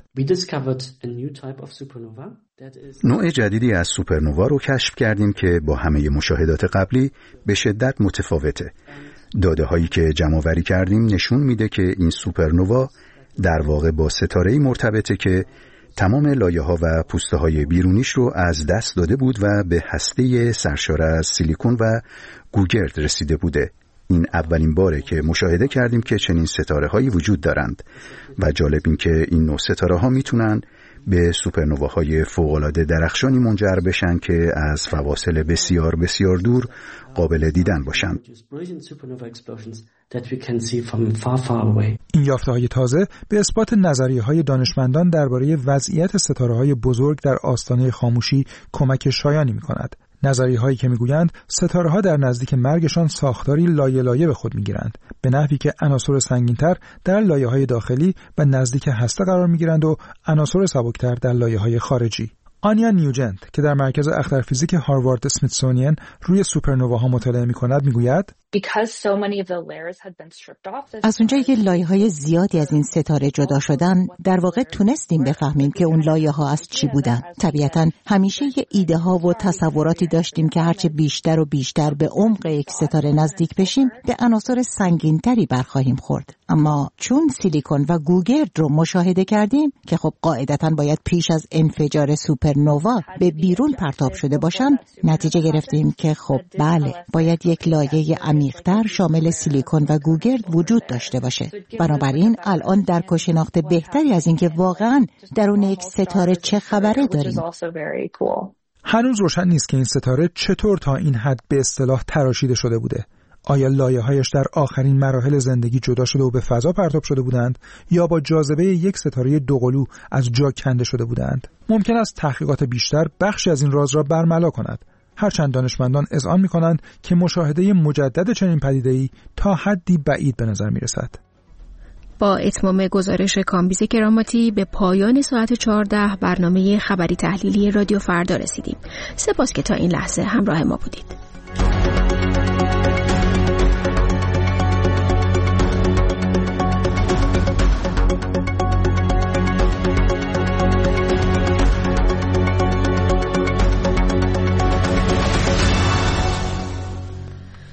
نوع جدیدی از سوپرنوا رو کشف کردیم که با همه مشاهدات قبلی به شدت متفاوته. داده هایی که جمع‌آوری کردیم نشون میده که این سوپرنوا در واقع با ستاره‌ای مرتبطه که تمام لایه‌ها و پوسته‌های بیرونیش رو از دست داده بود و به هسته سرشار از سیلیکون و گوگرد رسیده بوده. این اولین باره که مشاهده کردیم که چنین ستاره‌هایی وجود دارند و جالب این که این نوع ستاره‌ها میتونن به سوپرنواهای فوق‌العاده درخشانی منجر بشن که از فواصل بسیار بسیار دور قابل دیدن باشند. این یافته‌های تازه به اثبات نظریه‌های دانشمندان درباره وضعیت ستاره‌های بزرگ در آستانه خاموشی کمک شایانی می‌کند. نظریه‌هایی که میگویند ستاره‌ها در نزدیک مرگشان ساختاری لایه لایه به خود میگیرند، به نحوی که عناصر سنگین‌تر در لایه‌های داخلی و نزدیک هسته قرار میگیرند و عناصر سبکتر در لایه‌های خارجی. آنیا نیوجنت که در مرکز اخترفیزیک هاروارد اسمیتسونیان روی سوپرنوواها مطالعه می‌کند میگوید از اونجایی که لایه‌های زیادی از این ستاره جدا شدن، در واقع تونستیم بفهمیم که اون لایه‌ها از چی بودن. طبیعتاً همیشه یه ایده‌ها و تصوراتی داشتیم که هرچه بیشتر و بیشتر به عمق یک ستاره نزدیک بشیم، به عناصر سنگین‌تری برخواهیم خورد. اما چون سیلیکون و گوگرد رو مشاهده کردیم که خب قاعدتاً باید پیش از انفجار سوپرنووا به بیرون پرتاب شده باشن، نتیجه گرفتیم که خب بله، باید یک لایه عمیق‌تر شامل سیلیکون و گوگرد وجود داشته باشه. بنابراین الان درک و شناخت بهتری از اینکه واقعاً درون یک ستاره چه خبره داریم. هنوز روشن نیست که این ستاره چطور تا این حد به اصطلاح تراشیده شده بوده. آیا لایه‌هایش در آخرین مراحل زندگی جدا شده و به فضا پرتاب شده بودند یا با جاذبه یک ستاره دوقلو از جا کنده شده بودند؟ ممکن است تحقیقات بیشتر بخشی از این راز را برملا کند. هرچند دانشمندان اذعان می‌کنند که مشاهده مجدد چنین پدیده‌ای تا حدی بعید به نظر می‌رسد. با اتمام گزارش کامبیز کراماتی به پایان ساعت 14 برنامه خبری تحلیلی رادیو فردا رسیدیم. سپاس که تا این لحظه همراه ما بودید.